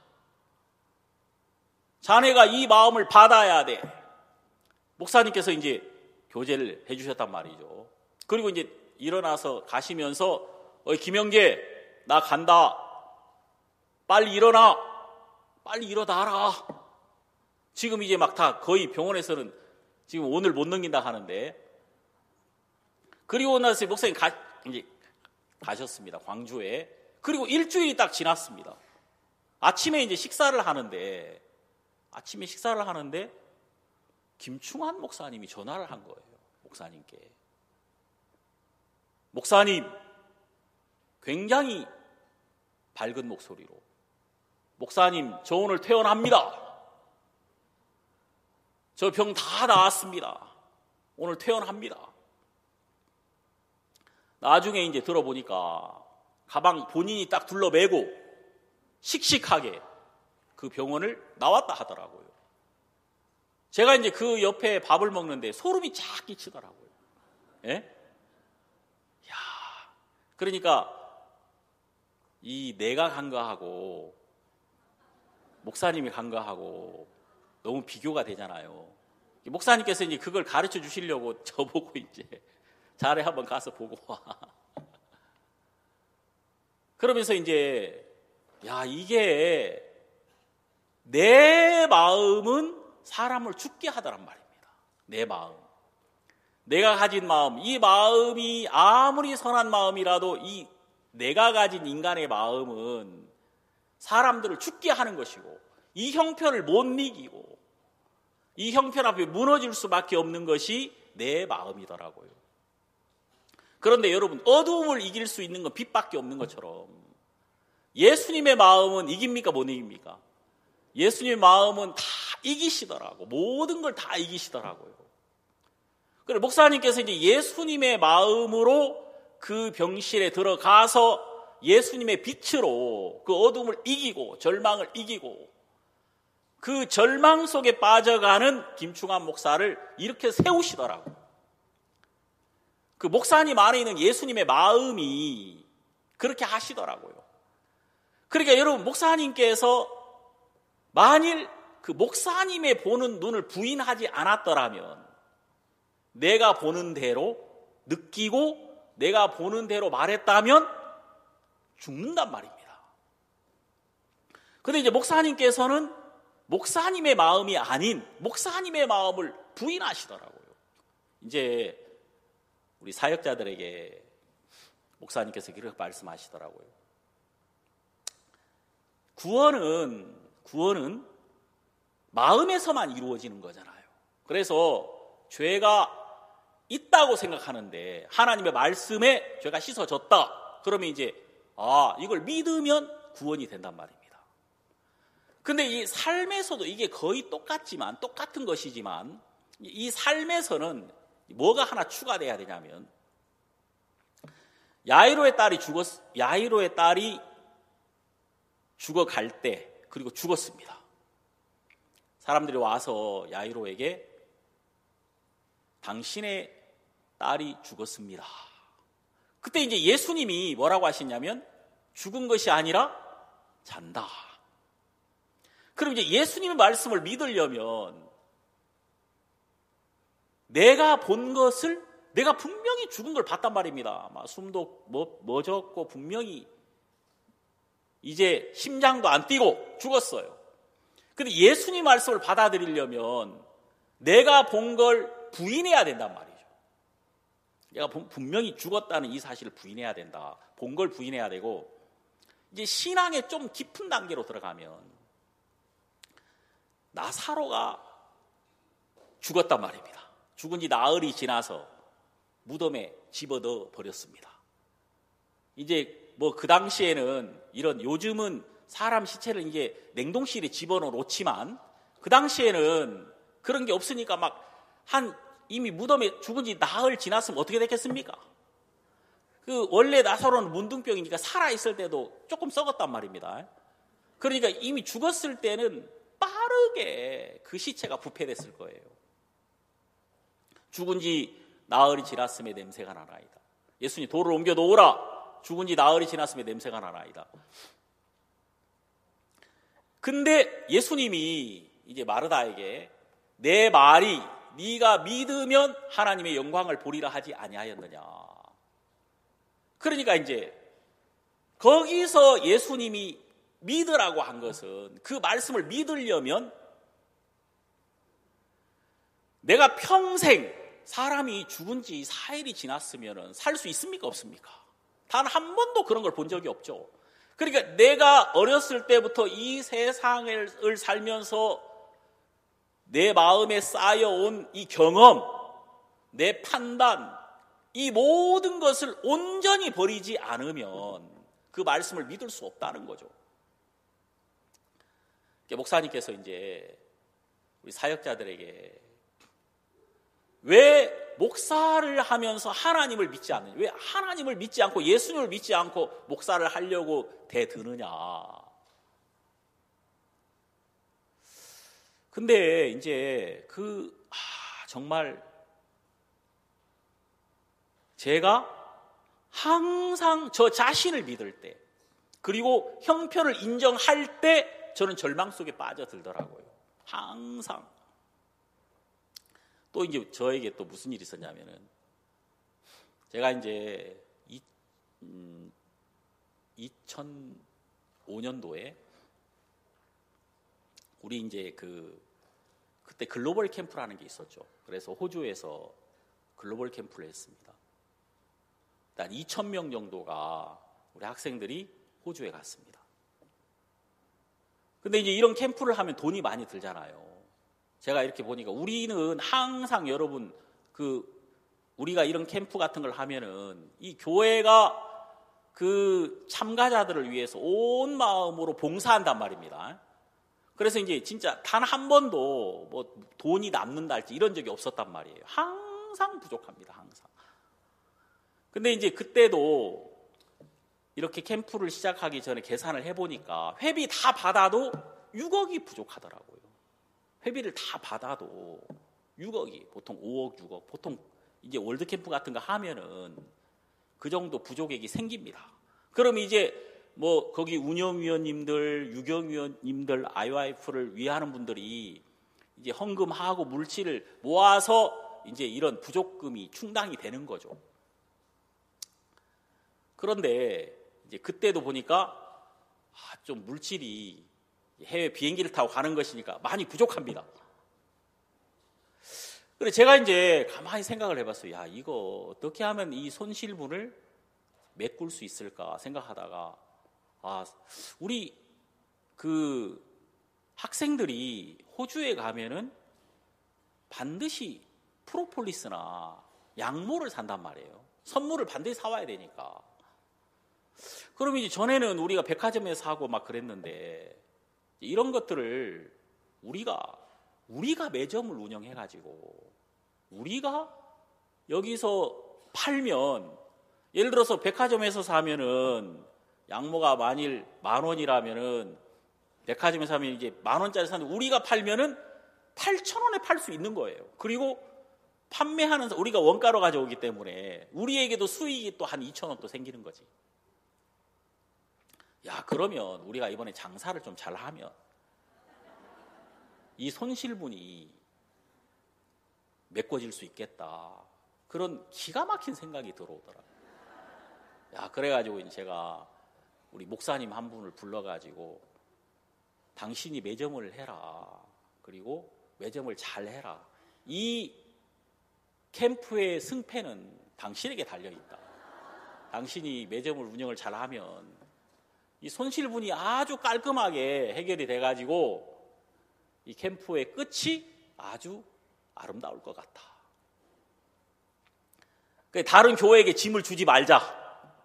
자네가 이 마음을 받아야 돼. 목사님께서 이제 교제를 해주셨단 말이죠. 그리고 이제 일어나서 가시면서, 어이 김형제, 나 간다. 빨리 일어나. 빨리 일어나라. 지금 이제 막 다 거의 병원에서는 지금 오늘 못 넘긴다 하는데, 그리고 나서 목사님 가, 이제 가셨습니다. 광주에. 그리고 일주일이 딱 지났습니다. 아침에 이제 식사를 하는데, 아침에 식사를 하는데, 김충환 목사님이 전화를 한 거예요. 목사님께. 목사님, 굉장히 밝은 목소리로, 목사님, 저 오늘 퇴원합니다. 저 병 다 나았습니다. 오늘 퇴원합니다. 나중에 이제 들어보니까 가방 본인이 딱 둘러매고 씩씩하게 그 병원을 나왔다 하더라고요. 제가 이제 그 옆에 밥을 먹는데 소름이 쫙 끼치더라고요. 예? 야, 그러니까 이 내가 간 거하고 목사님이 간 거하고 너무 비교가 되잖아요. 목사님께서 이제 그걸 가르쳐 주시려고 저보고 이제 자네 한번 가서 보고 와. 그러면서 이제, 야, 이게 내 마음은 사람을 죽게 하더란 말입니다. 내 마음. 내가 가진 마음, 이 마음이 아무리 선한 마음이라도 이 내가 가진 인간의 마음은 사람들을 죽게 하는 것이고, 이 형편을 못 이기고, 이 형편 앞에 무너질 수밖에 없는 것이 내 마음이더라고요. 그런데 여러분, 어두움을 이길 수 있는 건 빛밖에 없는 것처럼 예수님의 마음은 이깁니까? 못 이깁니까? 예수님의 마음은 다 이기시더라고. 모든 걸 다 이기시더라고요. 그래서 목사님께서 이제 예수님의 마음으로 그 병실에 들어가서 예수님의 빛으로 그 어둠을 이기고 절망을 이기고 그 절망 속에 빠져가는 김충환 목사를 이렇게 세우시더라고요. 그 목사님 안에 있는 예수님의 마음이 그렇게 하시더라고요. 그러니까 여러분, 목사님께서 만일 그 목사님의 보는 눈을 부인하지 않았더라면 내가 보는 대로 느끼고 내가 보는 대로 말했다면 죽는단 말입니다. 그런데 이제 목사님께서는 목사님의 마음이 아닌 목사님의 마음을 부인하시더라고요. 이제 우리 사역자들에게 목사님께서 그렇게 말씀하시더라고요. 구원은 구원은 마음에서만 이루어지는 거잖아요. 그래서 죄가 있다고 생각하는데 하나님의 말씀에 죄가 씻어졌다. 그러면 이제 아, 이걸 믿으면 구원이 된단 말입니다. 근데 이 삶에서도 이게 거의 똑같지만 똑같은 것이지만 이 삶에서는 뭐가 하나 추가돼야 되냐면 야이로의 딸이 죽었 야이로의 딸이 죽어갈 때 그리고 죽었습니다. 사람들이 와서 야이로에게 당신의 딸이 죽었습니다. 그때 이제 예수님이 뭐라고 하시냐면 죽은 것이 아니라 잔다. 그럼 이제 예수님의 말씀을 믿으려면 내가 본 것을 내가 분명히 죽은 걸 봤단 말입니다. 막 숨도 멎었고 분명히 이제 심장도 안 뛰고 죽었어요. 근데 예수님 말씀을 받아들이려면 내가 본 걸 부인해야 된단 말이죠. 내가 분명히 죽었다는 이 사실을 부인해야 된다. 본 걸 부인해야 되고, 이제 신앙의 좀 깊은 단계로 들어가면 나사로가 죽었단 말입니다. 죽은 지 나흘이 지나서 무덤에 집어넣어 버렸습니다. 이제 뭐 그 당시에는 이런, 요즘은 사람 시체를 이제 냉동실에 집어넣어 놓지만 그 당시에는 그런 게 없으니까 막 한 이미 무덤에 죽은 지 나흘 지났으면 어떻게 됐겠습니까? 그 원래 나사로는 문둥병이니까 살아있을 때도 조금 썩었단 말입니다. 그러니까 이미 죽었을 때는 빠르게 그 시체가 부패됐을 거예요. 죽은 지 나흘이 지났음에 냄새가 나나이다. 예수님 돌을 옮겨 놓으라. 죽은 지 나흘이 지났음에 냄새가 나나이다. 근데 예수님이 이제 마르다에게 내 말이 네가 믿으면 하나님의 영광을 보리라 하지 아니하였느냐. 그러니까 이제 거기서 예수님이 믿으라고 한 것은, 그 말씀을 믿으려면 내가 평생, 사람이 죽은 지 사일이 지났으면 살 수 있습니까? 없습니까? 단 한 번도 그런 걸 본 적이 없죠. 그러니까 내가 어렸을 때부터 이 세상을 살면서 내 마음에 쌓여온 이 경험, 내 판단, 이 모든 것을 온전히 버리지 않으면 그 말씀을 믿을 수 없다는 거죠. 목사님께서 이제 우리 사역자들에게 왜 목사를 하면서 하나님을 믿지 않느냐, 왜 하나님을 믿지 않고 예수님을 믿지 않고 목사를 하려고 대드느냐. 근데 이제 그 아, 정말 제가 항상 저 자신을 믿을 때, 그리고 형편을 인정할 때 저는 절망 속에 빠져들더라고요. 항상. 또 이제 저에게 또 무슨 일이 있었냐면은, 제가 이제 이, 음, 이천오 년도에 우리 이제 그 그때 글로벌 캠프라는 게 있었죠. 그래서 호주에서 글로벌 캠프를 했습니다. 한 이천 명 정도가 우리 학생들이 호주에 갔습니다. 근데 이제 이런 캠프를 하면 돈이 많이 들잖아요. 제가 이렇게 보니까 우리는 항상, 여러분, 그 우리가 이런 캠프 같은 걸 하면은 이 교회가 그 참가자들을 위해서 온 마음으로 봉사한단 말입니다. 그래서 이제 진짜 단 한 번도 뭐 돈이 남는달지 이런 적이 없었단 말이에요. 항상 부족합니다, 항상. 근데 이제 그때도 이렇게 캠프를 시작하기 전에 계산을 해보니까 회비 다 받아도 육억이 부족하더라고요. 회비를 다 받아도 육억이, 보통 오억, 육억, 보통 이제 월드캠프 같은 거 하면은 그 정도 부족액이 생깁니다. 그럼 이제 뭐 거기 운영위원님들, 유경위원님들, 아이와이에프를 위하는 분들이 이제 헌금하고 물질을 모아서 이제 이런 부족금이 충당이 되는 거죠. 그런데 이제 그때도 보니까 아, 좀 물질이 해외 비행기를 타고 가는 것이니까 많이 부족합니다. 그래서 제가 이제 가만히 생각을 해봤어요. 야, 이거 어떻게 하면 이 손실분을 메꿀 수 있을까 생각하다가, 아, 우리 그 학생들이 호주에 가면은 반드시 프로폴리스나 양모를 산단 말이에요. 선물을 반드시 사와야 되니까. 그럼 이제 전에는 우리가 백화점에서 사고 막 그랬는데, 이런 것들을 우리가 우리가 매점을 운영해가지고 우리가 여기서 팔면, 예를 들어서 백화점에서 사면은 양모가 만일 만 원이라면은 백화점에서 사면 이제 만 원짜리 사는데 우리가 팔면은 팔천 원에 팔 수 있는 거예요. 그리고 판매하는 우리가 원가로 가져오기 때문에 우리에게도 수익이 또 한 이천 원 또 생기는 거지. 야, 그러면 우리가 이번에 장사를 좀 잘하면 이 손실분이 메꿔질 수 있겠다. 그런 기가 막힌 생각이 들어오더라고요. 야, 그래가지고 제가 우리 목사님 한 분을 불러가지고 당신이 매점을 해라. 그리고 매점을 잘 해라. 이 캠프의 승패는 당신에게 달려있다. 당신이 매점을 운영을 잘하면 이 손실분이 아주 깔끔하게 해결이 돼가지고 이 캠프의 끝이 아주 아름다울 것 같아. 다른 교회에게 짐을 주지 말자.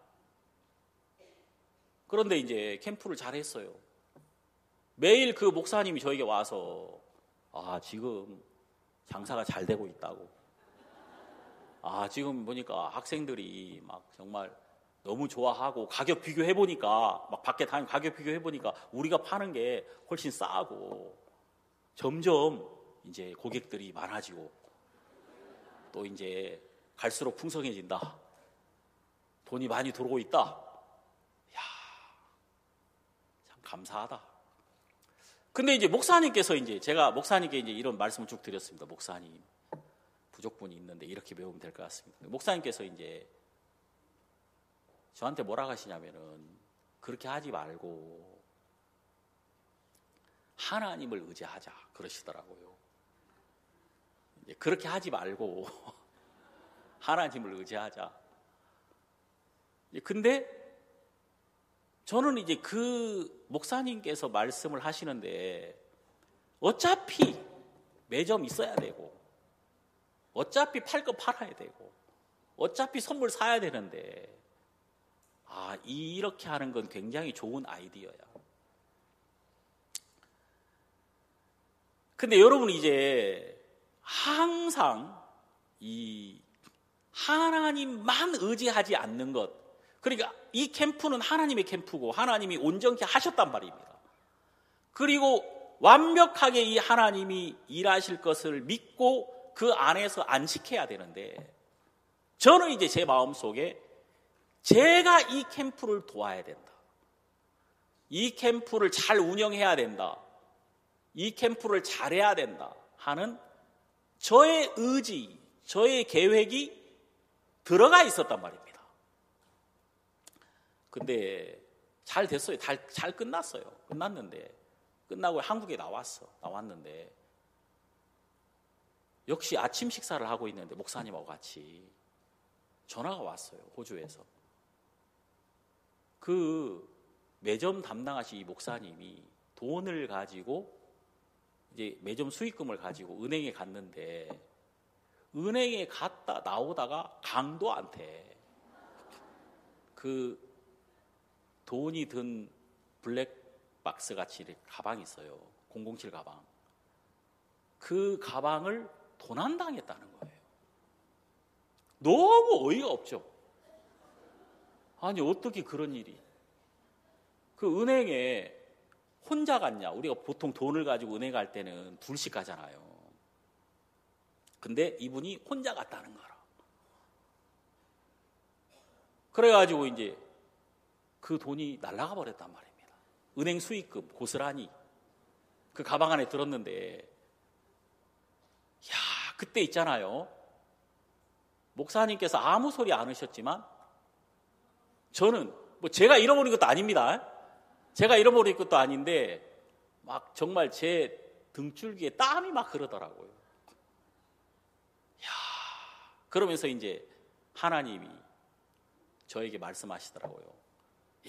그런데 이제 캠프를 잘 했어요. 매일 그 목사님이 저에게 와서 아, 지금 장사가 잘 되고 있다고. 아, 지금 보니까 학생들이 막 정말 너무 좋아하고 가격 비교해보니까 막 밖에 다니면 가격 비교해보니까 우리가 파는 게 훨씬 싸고 점점 이제 고객들이 많아지고 또 이제 갈수록 풍성해진다. 돈이 많이 들어오고 있다. 이야, 참 감사하다. 근데 이제 목사님께서 이제 제가 목사님께 이제 이런 말씀을 쭉 드렸습니다. 목사님, 부족분이 있는데 이렇게 배우면 될 것 같습니다. 목사님께서 이제 저한테 뭐라 하시냐면은 그렇게 하지 말고 하나님을 의지하자 그러시더라고요. 이제 그렇게 하지 말고 하나님을 의지하자. 근데 저는 이제 그 목사님께서 말씀을 하시는데 어차피 매점 있어야 되고 어차피 팔 거 팔아야 되고 어차피 선물 사야 되는데 아, 이렇게 하는 건 굉장히 좋은 아이디어야. 근데 여러분 이제 항상 이 하나님만 의지하지 않는 것, 그러니까 이 캠프는 하나님의 캠프고 하나님이 온전케 하셨단 말입니다. 그리고 완벽하게 이 하나님이 일하실 것을 믿고 그 안에서 안식해야 되는데 저는 이제 제 마음속에 제가 이 캠프를 도와야 된다. 이 캠프를 잘 운영해야 된다. 이 캠프를 잘해야 된다 하는 저의 의지, 저의 계획이 들어가 있었단 말입니다. 근데 잘 됐어요. 잘, 잘 끝났어요. 끝났는데 끝나고 한국에 나왔어. 나왔는데 역시 아침 식사를 하고 있는데 목사님하고 같이 전화가 왔어요. 호주에서. 그 매점 담당하신 이 목사님이 돈을 가지고 이제 매점 수익금을 가지고 은행에 갔는데 은행에 갔다 나오다가 강도한테 그 돈이 든 블랙박스 같이 가방이 있어요. 공공칠 가방. 그 가방을 도난당했다는 거예요. 너무 어이가 없죠. 아니 어떻게 그런 일이. 그 은행에 혼자 갔냐. 우리가 보통 돈을 가지고 은행 갈 때는 둘씩 가잖아요. 근데 이분이 혼자 갔다는 거라. 그래가지고 이제 그 돈이 날아가 버렸단 말입니다. 은행 수익금 고스란히 그 가방 안에 들었는데, 야, 그때 있잖아요. 목사님께서 아무 소리 안 하셨지만 저는 뭐 제가 잃어버린 것도 아닙니다. 제가 잃어버린 것도 아닌데 막 정말 제 등줄기에 땀이 막 흐르더라고요. 야, 그러면서 이제 하나님이 저에게 말씀하시더라고요. 야,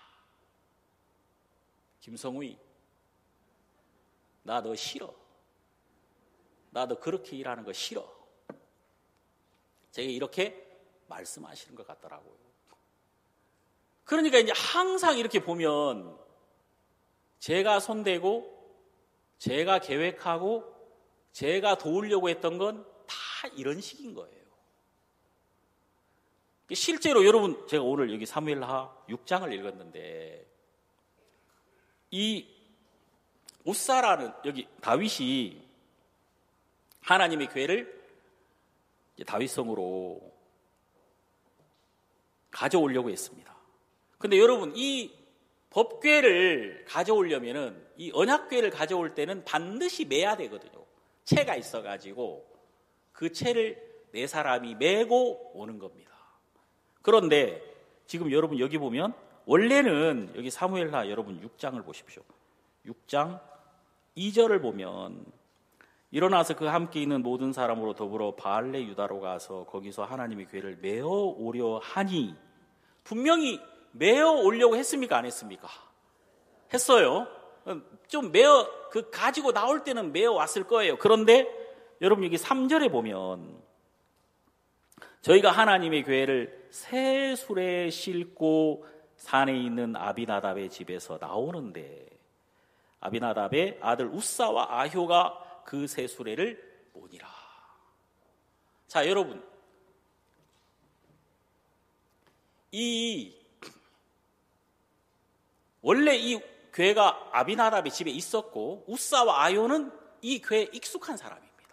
김성우이, 나 너 싫어. 나 너 그렇게 일하는 거 싫어. 제가 이렇게 말씀하시는 것 같더라고요. 그러니까 이제 항상 이렇게 보면 제가 손대고 제가 계획하고 제가 도우려고 했던 건 다 이런 식인 거예요. 실제로 여러분, 제가 오늘 여기 사무엘하 육 장을 읽었는데 이 우사라는 여기 다윗이 하나님의 궤를 다윗성으로 가져오려고 했습니다. 근데 여러분, 이 법궤를 가져오려면은 이 언약궤를 가져올 때는 반드시 매야 되거든요. 채가 있어가지고 그 채를 네 사람이 메고 오는 겁니다. 그런데 지금 여러분 여기 보면 원래는 여기 사무엘하 여러분 육 장을 보십시오. 육 장 이 절을 보면 일어나서 그 함께 있는 모든 사람으로 더불어 바알레 유다로 가서 거기서 하나님의 궤를 메어 오려 하니, 분명히 메어 오려고 했습니까? 안 했습니까? 했어요. 좀 메어 그 가지고 나올 때는 메어 왔을 거예요. 그런데 여러분 여기 삼 절에 보면 저희가 하나님의 궤를 새 수레에 싣고 산에 있는 아비나답의 집에서 나오는데 아비나답의 아들 우사와 아효가 그 새 수레를 모니라. 자, 여러분, 이 원래 이 궤가 아비나답의 집에 있었고 우사와 아효는 이 궤에 익숙한 사람입니다.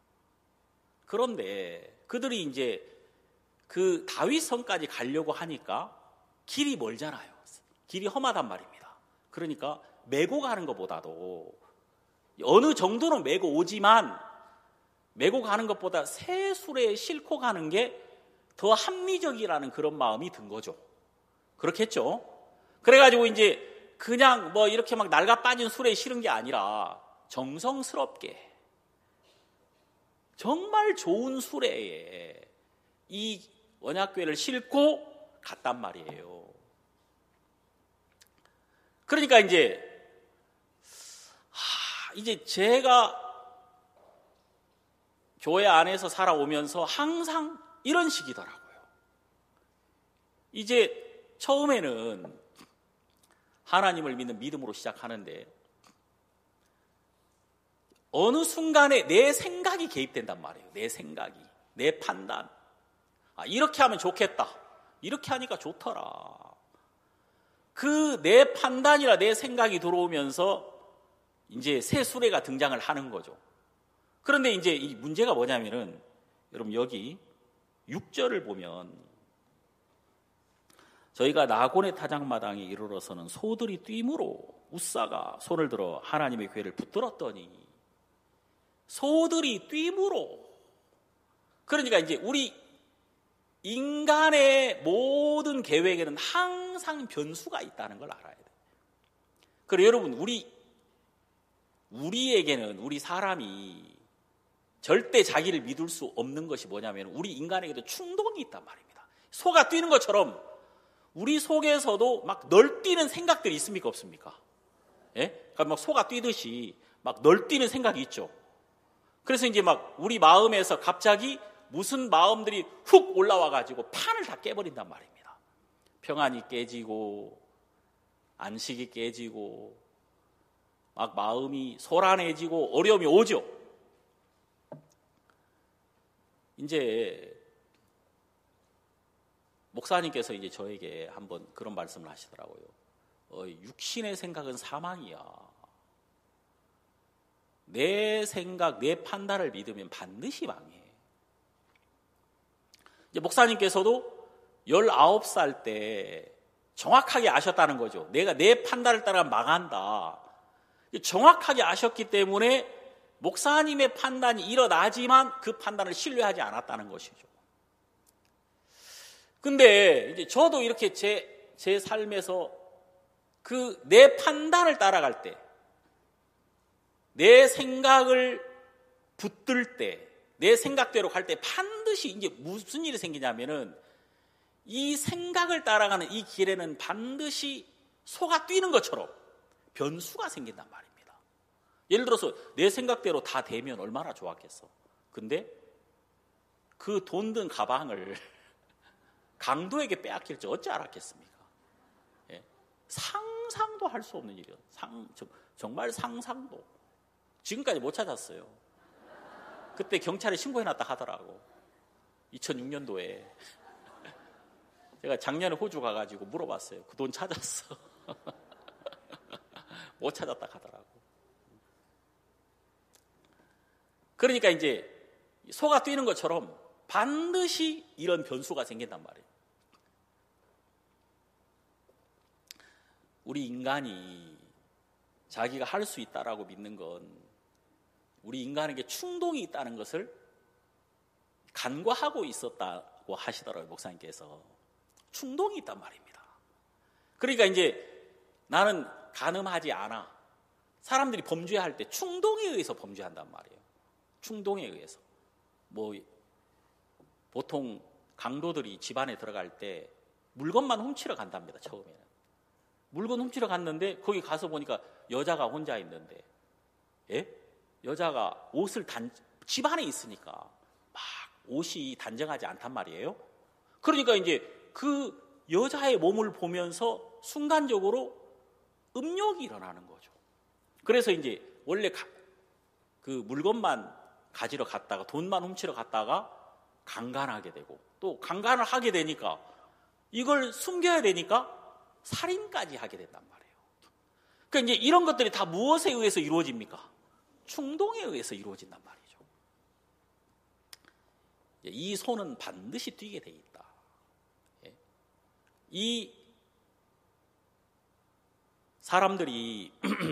그런데 그들이 이제 그 다윗 성까지 가려고 하니까 길이 멀잖아요. 길이 험하단 말입니다. 그러니까 메고 가는 것보다도 어느 정도는 메고 오지만 메고 가는 것보다 새 수레에 싣고 가는 게 더 합리적이라는 그런 마음이 든 거죠. 그렇겠죠? 그래가지고 이제 그냥 뭐 이렇게 막 낡아 빠진 수레에 실은 게 아니라 정성스럽게 정말 좋은 수레에 이 언약궤를 싣고 갔단 말이에요. 그러니까 이제 하, 이제 제가 교회 안에서 살아오면서 항상 이런 식이더라고요. 이제 처음에는 하나님을 믿는 믿음으로 시작하는데 어느 순간에 내 생각이 개입된단 말이에요. 내 생각이, 내 판단. 아, 이렇게 하면 좋겠다. 이렇게 하니까 좋더라. 그 내 판단이나 내 생각이 들어오면서 이제 새 수레가 등장을 하는 거죠. 그런데 이제 이 문제가 뭐냐면은 여러분 여기 육 절을 보면 저희가 나곤의 타작마당에 이르러서는 소들이 뛰므로 우사가 손을 들어 하나님의 궤를 붙들었더니 소들이 뛰므로, 그러니까 이제 우리 인간의 모든 계획에는 항상 변수가 있다는 걸 알아야 돼요. 그리고 여러분 우리 우리에게는 우리 사람이 절대 자기를 믿을 수 없는 것이 뭐냐면 우리 인간에게도 충동이 있단 말입니다. 소가 뛰는 것처럼 우리 속에서도 막 널뛰는 생각들이 있습니까? 없습니까? 예? 그러니까 막 소가 뛰듯이 막 널뛰는 생각이 있죠. 그래서 이제 막 우리 마음에서 갑자기 무슨 마음들이 훅 올라와가지고 판을 다 깨버린단 말입니다. 평안이 깨지고 안식이 깨지고 막 마음이 소란해지고 어려움이 오죠. 이제 목사님께서 이제 저에게 한번 그런 말씀을 하시더라고요. 어, 육신의 생각은 사망이야. 내 생각, 내 판단을 믿으면 반드시 망해. 이제 목사님께서도 열아홉 살 때 정확하게 아셨다는 거죠. 내가 내 판단을 따라 망한다. 정확하게 아셨기 때문에 목사님의 판단이 일어나지만 그 판단을 신뢰하지 않았다는 것이죠. 근데 이제 저도 이렇게 제, 제 삶에서 그 내 판단을 따라갈 때, 내 생각을 붙들 때, 내 생각대로 갈 때 반드시 이제 무슨 일이 생기냐면은 이 생각을 따라가는 이 길에는 반드시 소가 뛰는 것처럼 변수가 생긴단 말입니다. 예를 들어서 내 생각대로 다 되면 얼마나 좋았겠어. 근데 그 돈 든 가방을 강도에게 빼앗길 줄 어찌 알았겠습니까? 예. 상상도 할 수 없는 일이요. 상, 정말 상상도. 지금까지 못 찾았어요. 그때 경찰에 신고해놨다 하더라고. 이천육 년도에. 제가 작년에 호주 가가지고 물어봤어요. 그 돈 찾았어. 못 찾았다 하더라고. 그러니까 이제 소가 뛰는 것처럼 반드시 이런 변수가 생긴단 말이에요. 우리 인간이 자기가 할 수 있다라고 믿는 건 우리 인간에게 충동이 있다는 것을 간과하고 있었다고 하시더라고요, 목사님께서. 충동이 있단 말입니다. 그러니까 이제 나는 간음하지 않아. 사람들이 범죄할 때 충동에 의해서 범죄한단 말이에요. 충동에 의해서. 뭐 보통 강도들이 집안에 들어갈 때 물건만 훔치러 간답니다. 처음에는 물건 훔치러 갔는데 거기 가서 보니까 여자가 혼자 있는데, 예? 여자가 옷을 단 집안에 있으니까 막 옷이 단정하지 않단 말이에요. 그러니까 이제 그 여자의 몸을 보면서 순간적으로 음욕이 일어나는 거죠. 그래서 이제 원래 가, 그 물건만 가지러 갔다가 돈만 훔치러 갔다가 강간하게 되고, 또 강간을 하게 되니까 이걸 숨겨야 되니까 살인까지 하게 된단 말이에요. 그러니까 이제 이런 것들이 다 무엇에 의해서 이루어집니까? 충동에 의해서 이루어진단 말이죠. 이 손은 반드시 뛰게 돼 있다. 이 사람들이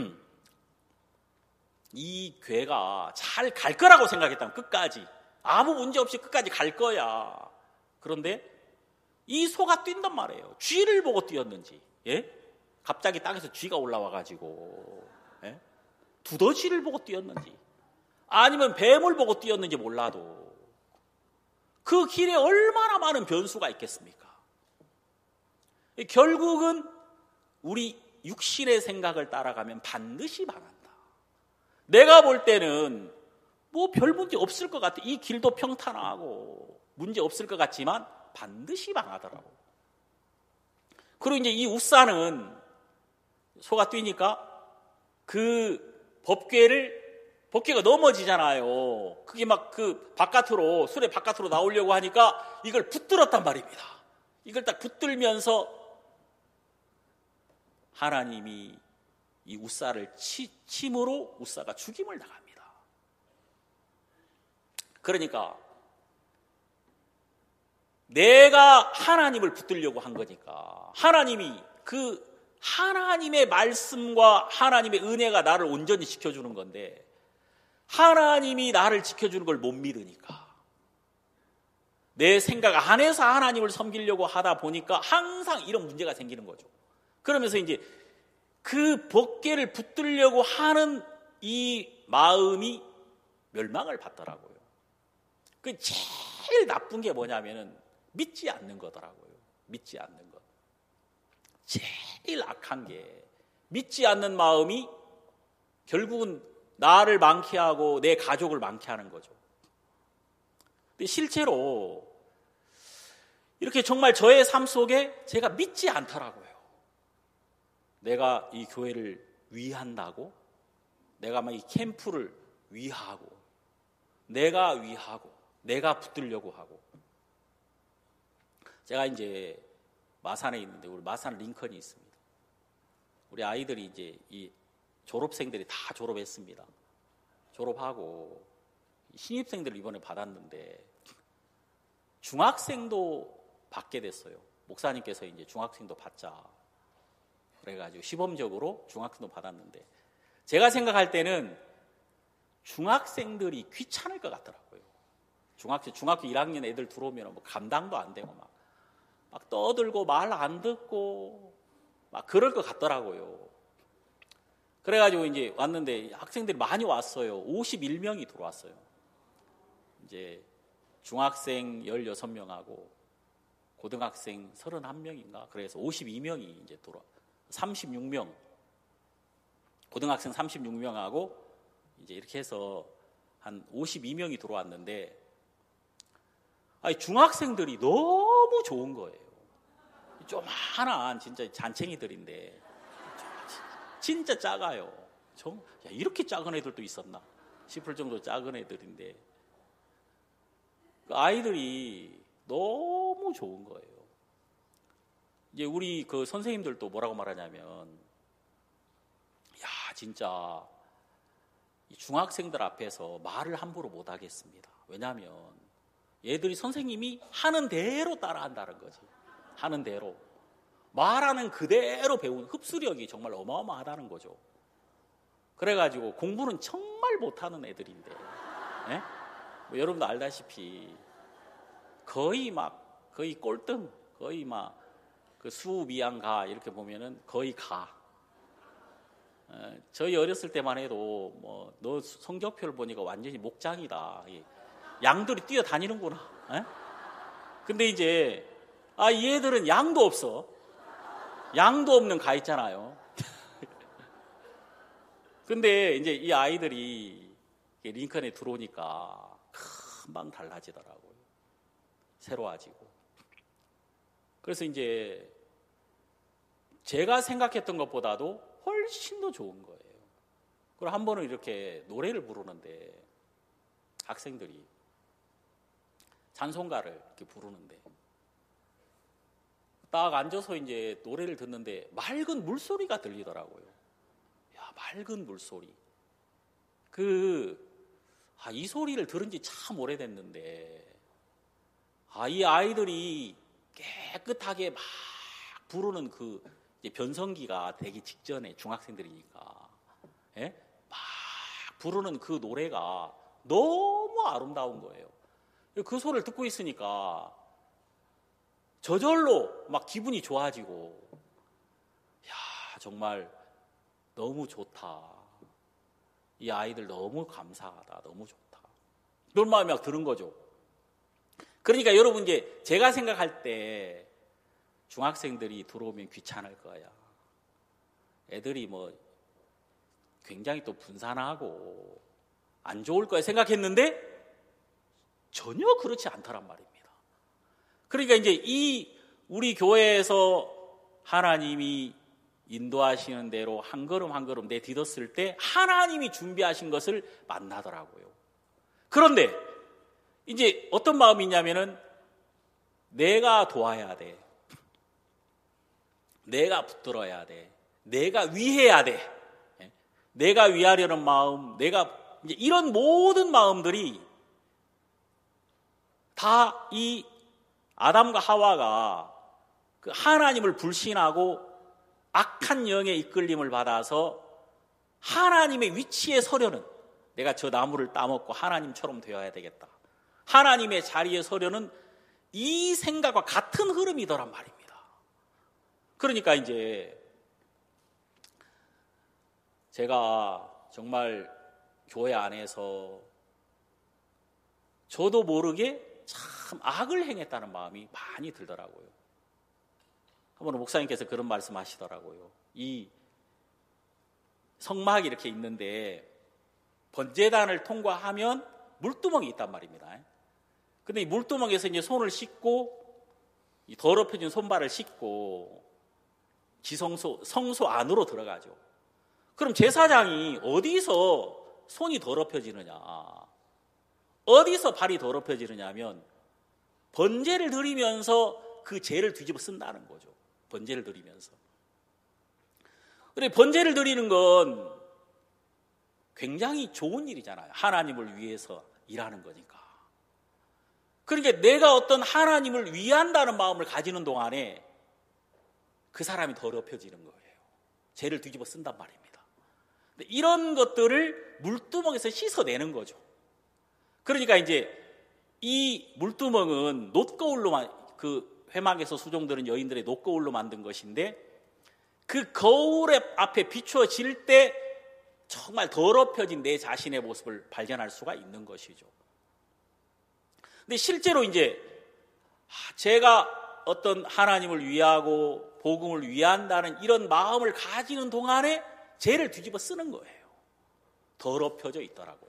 이 괴가 잘 갈 거라고 생각했다면, 끝까지 아무 문제 없이 끝까지 갈 거야. 그런데 이 소가 뛴단 말이에요. 쥐를 보고 뛰었는지, 예? 갑자기 땅에서 쥐가 올라와가지고, 예? 두더지를 보고 뛰었는지, 아니면 뱀을 보고 뛰었는지 몰라도 그 길에 얼마나 많은 변수가 있겠습니까? 결국은 우리 육신의 생각을 따라가면 반드시 망한다. 내가 볼 때는 뭐 별 문제 없을 것 같아. 이 길도 평탄하고 문제 없을 것 같지만 반드시 망하더라고. 그리고 이제 이 우사는 소가 뛰니까 그 법궤를 법궤가 넘어지잖아요. 그게 막 그 바깥으로, 수레 바깥으로 나오려고 하니까 이걸 붙들었단 말입니다. 이걸 딱 붙들면서 하나님이 이 우사를 치, 침으로 우사가 죽임을 당합니다. 그러니까 내가 하나님을 붙들려고 한 거니까, 하나님이 그 하나님의 말씀과 하나님의 은혜가 나를 온전히 지켜주는 건데, 하나님이 나를 지켜주는 걸 못 믿으니까 내 생각 안에서 하나님을 섬기려고 하다 보니까 항상 이런 문제가 생기는 거죠. 그러면서 이제 그 법궤를 붙들려고 하는 이 마음이 멸망을 받더라고요. 그 제일 나쁜 게 뭐냐면은 믿지 않는 거더라고요. 믿지 않는 것. 제일 악한 게 믿지 않는 마음이 결국은 나를 많게 하고 내 가족을 많게 하는 거죠. 근데 실제로 이렇게 정말 저의 삶 속에 제가 믿지 않더라고요. 내가 이 교회를 위한다고, 내가 막 이 캠프를 위하고, 내가 위하고, 내가 붙들려고 하고. 제가 이제 마산에 있는데, 우리 마산 링컨이 있습니다. 우리 아이들이 이제 이 졸업생들이 다 졸업했습니다. 졸업하고 신입생들을 이번에 받았는데 중학생도 받게 됐어요. 목사님께서 이제 중학생도 받자 그래가지고 시범적으로 중학생도 받았는데, 제가 생각할 때는 중학생들이 귀찮을 것 같더라고요. 중학생, 중학교 일 학년 애들 들어오면 뭐 감당도 안 되고 막, 막 떠들고 말 안 듣고 막 그럴 것 같더라고요. 그래가지고 이제 왔는데 학생들이 많이 왔어요. 오십일 명이 들어왔어요. 이제 중학생 열여섯 명하고 고등학생 서른한 명인가? 그래서 오십이 명이 이제 들어와. 삼십육 명. 고등학생 삼십육 명하고 이제 이렇게 해서 한 오십이 명이 들어왔는데, 아니 중학생들이 너무 좋은 거예요. 조그만한 진짜 잔챙이들인데 진짜 작아요. 정, 야, 이렇게 작은 애들도 있었나 싶을 정도로 작은 애들인데 그 아이들이 너무 좋은 거예요. 이제 우리 그 선생님들도 뭐라고 말하냐면, 야 진짜 중학생들 앞에서 말을 함부로 못 하겠습니다. 왜냐하면 얘들이 선생님이 하는 대로 따라한다는 거지. 하는 대로 말하는 그대로 배우는 흡수력이 정말 어마어마하다는 거죠. 그래가지고 공부는 정말 못하는 애들인데, 예? 뭐 여러분도 알다시피 거의 막 거의 꼴등, 거의 막 그 수미양가 이렇게 보면은 거의 가. 에, 저희 어렸을 때만 해도 뭐 너 성적표를 보니까 완전히 목장이다. 양들이 뛰어다니는구나. 에? 근데 이제 아, 이 애들은 양도 없어. 양도 없는 가 있잖아요. 근데 이제 이 아이들이 링컨에 들어오니까 금방 달라지더라고요. 새로워지고. 그래서 이제 제가 생각했던 것보다도 훨씬 더 좋은 거예요. 그리고 한 번은 이렇게 노래를 부르는데 학생들이 찬송가를 이렇게 부르는데 딱 앉아서 이제 노래를 듣는데 맑은 물소리가 들리더라고요. 야, 맑은 물소리. 그, 아, 이 소리를 들은 지 참 오래됐는데, 아, 이 아이들이 깨끗하게 막 부르는 그 변성기가 되기 직전에 중학생들이니까, 예? 막 부르는 그 노래가 너무 아름다운 거예요. 그 소리를 듣고 있으니까 저절로 막 기분이 좋아지고, 야, 정말 너무 좋다. 이 아이들 너무 감사하다. 너무 좋다. 이런 마음이 막 드는 거죠. 그러니까 여러분 이제 제가 생각할 때 중학생들이 들어오면 귀찮을 거야. 애들이 뭐 굉장히 또 분산하고 안 좋을 거야 생각했는데 전혀 그렇지 않더란 말입니다. 그러니까 이제 이 우리 교회에서 하나님이 인도하시는 대로 한 걸음 한 걸음 내딛었을 때 하나님이 준비하신 것을 만나더라고요. 그런데 이제 어떤 마음이 있냐면은 내가 도와야 돼. 내가 붙들어야 돼. 내가 위해야 돼. 내가 위하려는 마음, 내가 이제 이런 모든 마음들이 다 이 아담과 하와가 그 하나님을 불신하고 악한 영의 이끌림을 받아서 하나님의 위치에 서려는, 내가 저 나무를 따먹고 하나님처럼 되어야 되겠다, 하나님의 자리에 서려는 이 생각과 같은 흐름이더란 말입니다. 그러니까 이제 제가 정말 교회 안에서 저도 모르게 참 악을 행했다는 마음이 많이 들더라고요. 한번 목사님께서 그런 말씀 하시더라고요. 이 성막이 이렇게 있는데 번제단을 통과하면 물두멍이 있단 말입니다. 근데 이 물두멍에서 이제 손을 씻고 이 더럽혀진 손발을 씻고 지성소, 성소 안으로 들어가죠. 그럼 제사장이 어디서 손이 더럽혀지느냐, 어디서 발이 더럽혀지느냐 하면 번제를 드리면서 그 죄를 뒤집어 쓴다는 거죠. 번제를 드리면서. 그래, 번제를 드리는 건 굉장히 좋은 일이잖아요. 하나님을 위해서 일하는 거니까. 그러니까 내가 어떤 하나님을 위한다는 마음을 가지는 동안에 그 사람이 더럽혀지는 거예요. 죄를 뒤집어 쓴단 말입니다. 근데 이런 것들을 물두멍에서 씻어내는 거죠. 그러니까 이제 이 물두멍은 놋거울로만, 그 회막에서 수종들은 여인들의 놋거울로 만든 것인데 그 거울 앞에 비추어질 때 정말 더럽혀진 내 자신의 모습을 발견할 수가 있는 것이죠. 근데 실제로 이제 제가 어떤 하나님을 위하고 복음을 위한다는 이런 마음을 가지는 동안에 죄를 뒤집어 쓰는 거예요. 더럽혀져 있더라고요.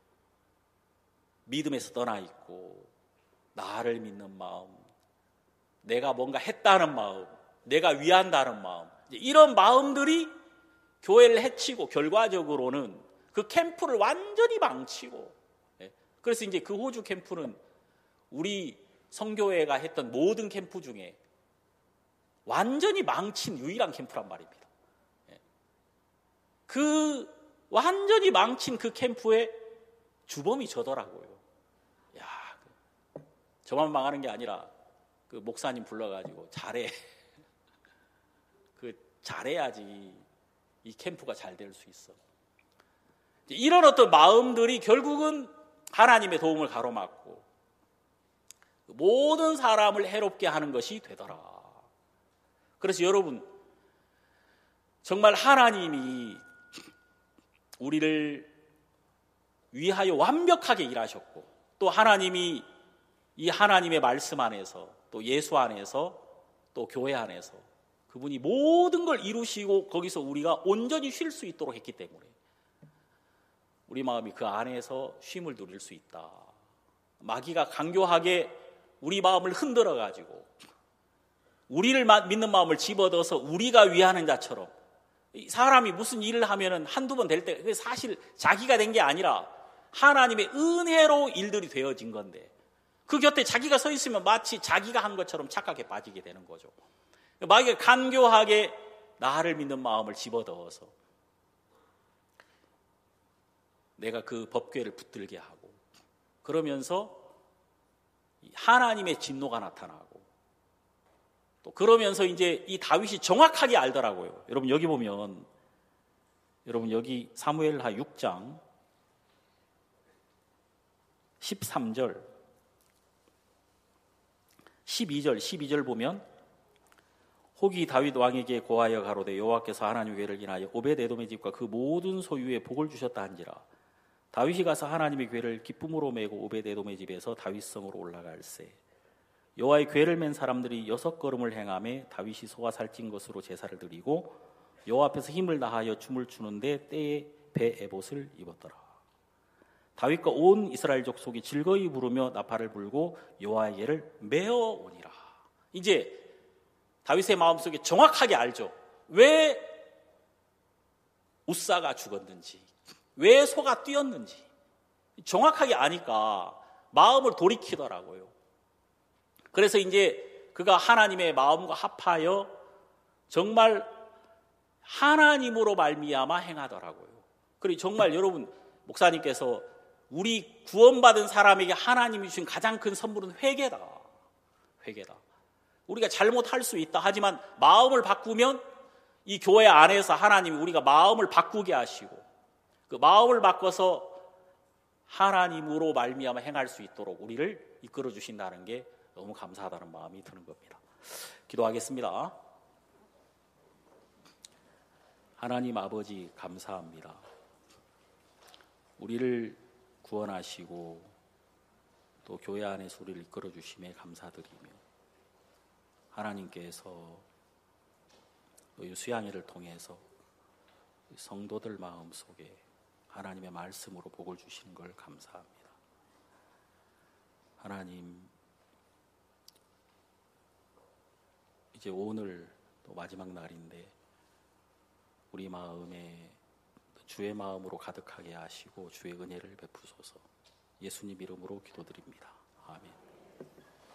믿음에서 떠나 있고 나를 믿는 마음, 내가 뭔가 했다는 마음, 내가 위한다는 마음, 이런 마음들이 교회를 해치고 결과적으로는 그 캠프를 완전히 망치고, 그래서 이제 그 호주 캠프는 우리 성교회가 했던 모든 캠프 중에 완전히 망친 유일한 캠프란 말입니다. 그 완전히 망친 그 캠프에 주범이 저더라고요. 야, 저만 망하는 게 아니라 그 목사님 불러가지고 잘해. 그 잘해야지 이 캠프가 잘 될 수 있어. 이런 어떤 마음들이 결국은 하나님의 도움을 가로막고 모든 사람을 해롭게 하는 것이 되더라. 그래서 여러분, 정말 하나님이 우리를 위하여 완벽하게 일하셨고, 또 하나님이 이 하나님의 말씀 안에서, 또 예수 안에서, 또 교회 안에서 그분이 모든 걸 이루시고 거기서 우리가 온전히 쉴 수 있도록 했기 때문에 우리 마음이 그 안에서 쉼을 누릴 수 있다. 마귀가 강교하게 우리 마음을 흔들어 가지고 우리를 믿는 마음을 집어넣어서 우리가 위하는 자처럼, 사람이 무슨 일을 하면은 한두 번 될 때 사실 자기가 된 게 아니라 하나님의 은혜로 일들이 되어진 건데, 그 곁에 자기가 서 있으면 마치 자기가 한 것처럼 착각에 빠지게 되는 거죠. 마귀가 간교하게 나를 믿는 마음을 집어넣어서 내가 그 법궤를 붙들게 하고, 그러면서 하나님의 진노가 나타나고, 또 그러면서 이제 이 다윗이 정확하게 알더라고요. 여러분 여기 보면, 여러분 여기 사무엘하 육 장 십삼 절 십이 절 십이 절 보면, 혹이 다윗 왕에게 고하여 가로되 여호와께서 하나님 궤를 인하여 오벳에돔의 집과 그 모든 소유에 복을 주셨다 한지라. 다윗이 가서 하나님의 궤를 기쁨으로 메고 오벳에돔의 집에서 다윗성으로 올라갈세. 여호와의 궤를 맨 사람들이 여섯 걸음을 행하며 다윗이 소가 살찐 것으로 제사를 드리고 여호와 앞에서 힘을 다하여 춤을 추는데 때에 배 에봇을 입었더라. 다윗과 온 이스라엘 족속이 즐거이 부르며 나팔을 불고 여호와의 궤를 메어 오니라. 이제 다윗의 마음속에 정확하게 알죠. 왜 우사가 죽었는지, 왜 소가 뛰었는지 정확하게 아니까 마음을 돌이키더라고요. 그래서 이제 그가 하나님의 마음과 합하여 정말 하나님으로 말미암아 행하더라고요. 그리고 정말 여러분, 목사님께서 우리 구원받은 사람에게 하나님이 주신 가장 큰 선물은 회개다. 회개다. 우리가 잘못할 수 있다. 하지만 마음을 바꾸면 이 교회 안에서 하나님이 우리가 마음을 바꾸게 하시고 그 마음을 바꿔서 하나님으로 말미암아 행할 수 있도록 우리를 이끌어 주신다는 게 너무 감사하다는 마음이 드는 겁니다. 기도하겠습니다. 하나님 아버지 감사합니다. 우리를 구원하시고 또 교회 안에서 우리를 이끌어 주심에 감사드리며, 하나님께서 이 수양회를 통해서 성도들 마음속에 하나님의 말씀으로 복을 주시는 걸 감사합니다. 하나님, 이제 오늘 또 마지막 날인데 우리 마음에 주의 마음으로 가득하게 하시고 주의 은혜를 베푸소서. 예수님 이름으로 기도드립니다. 아멘.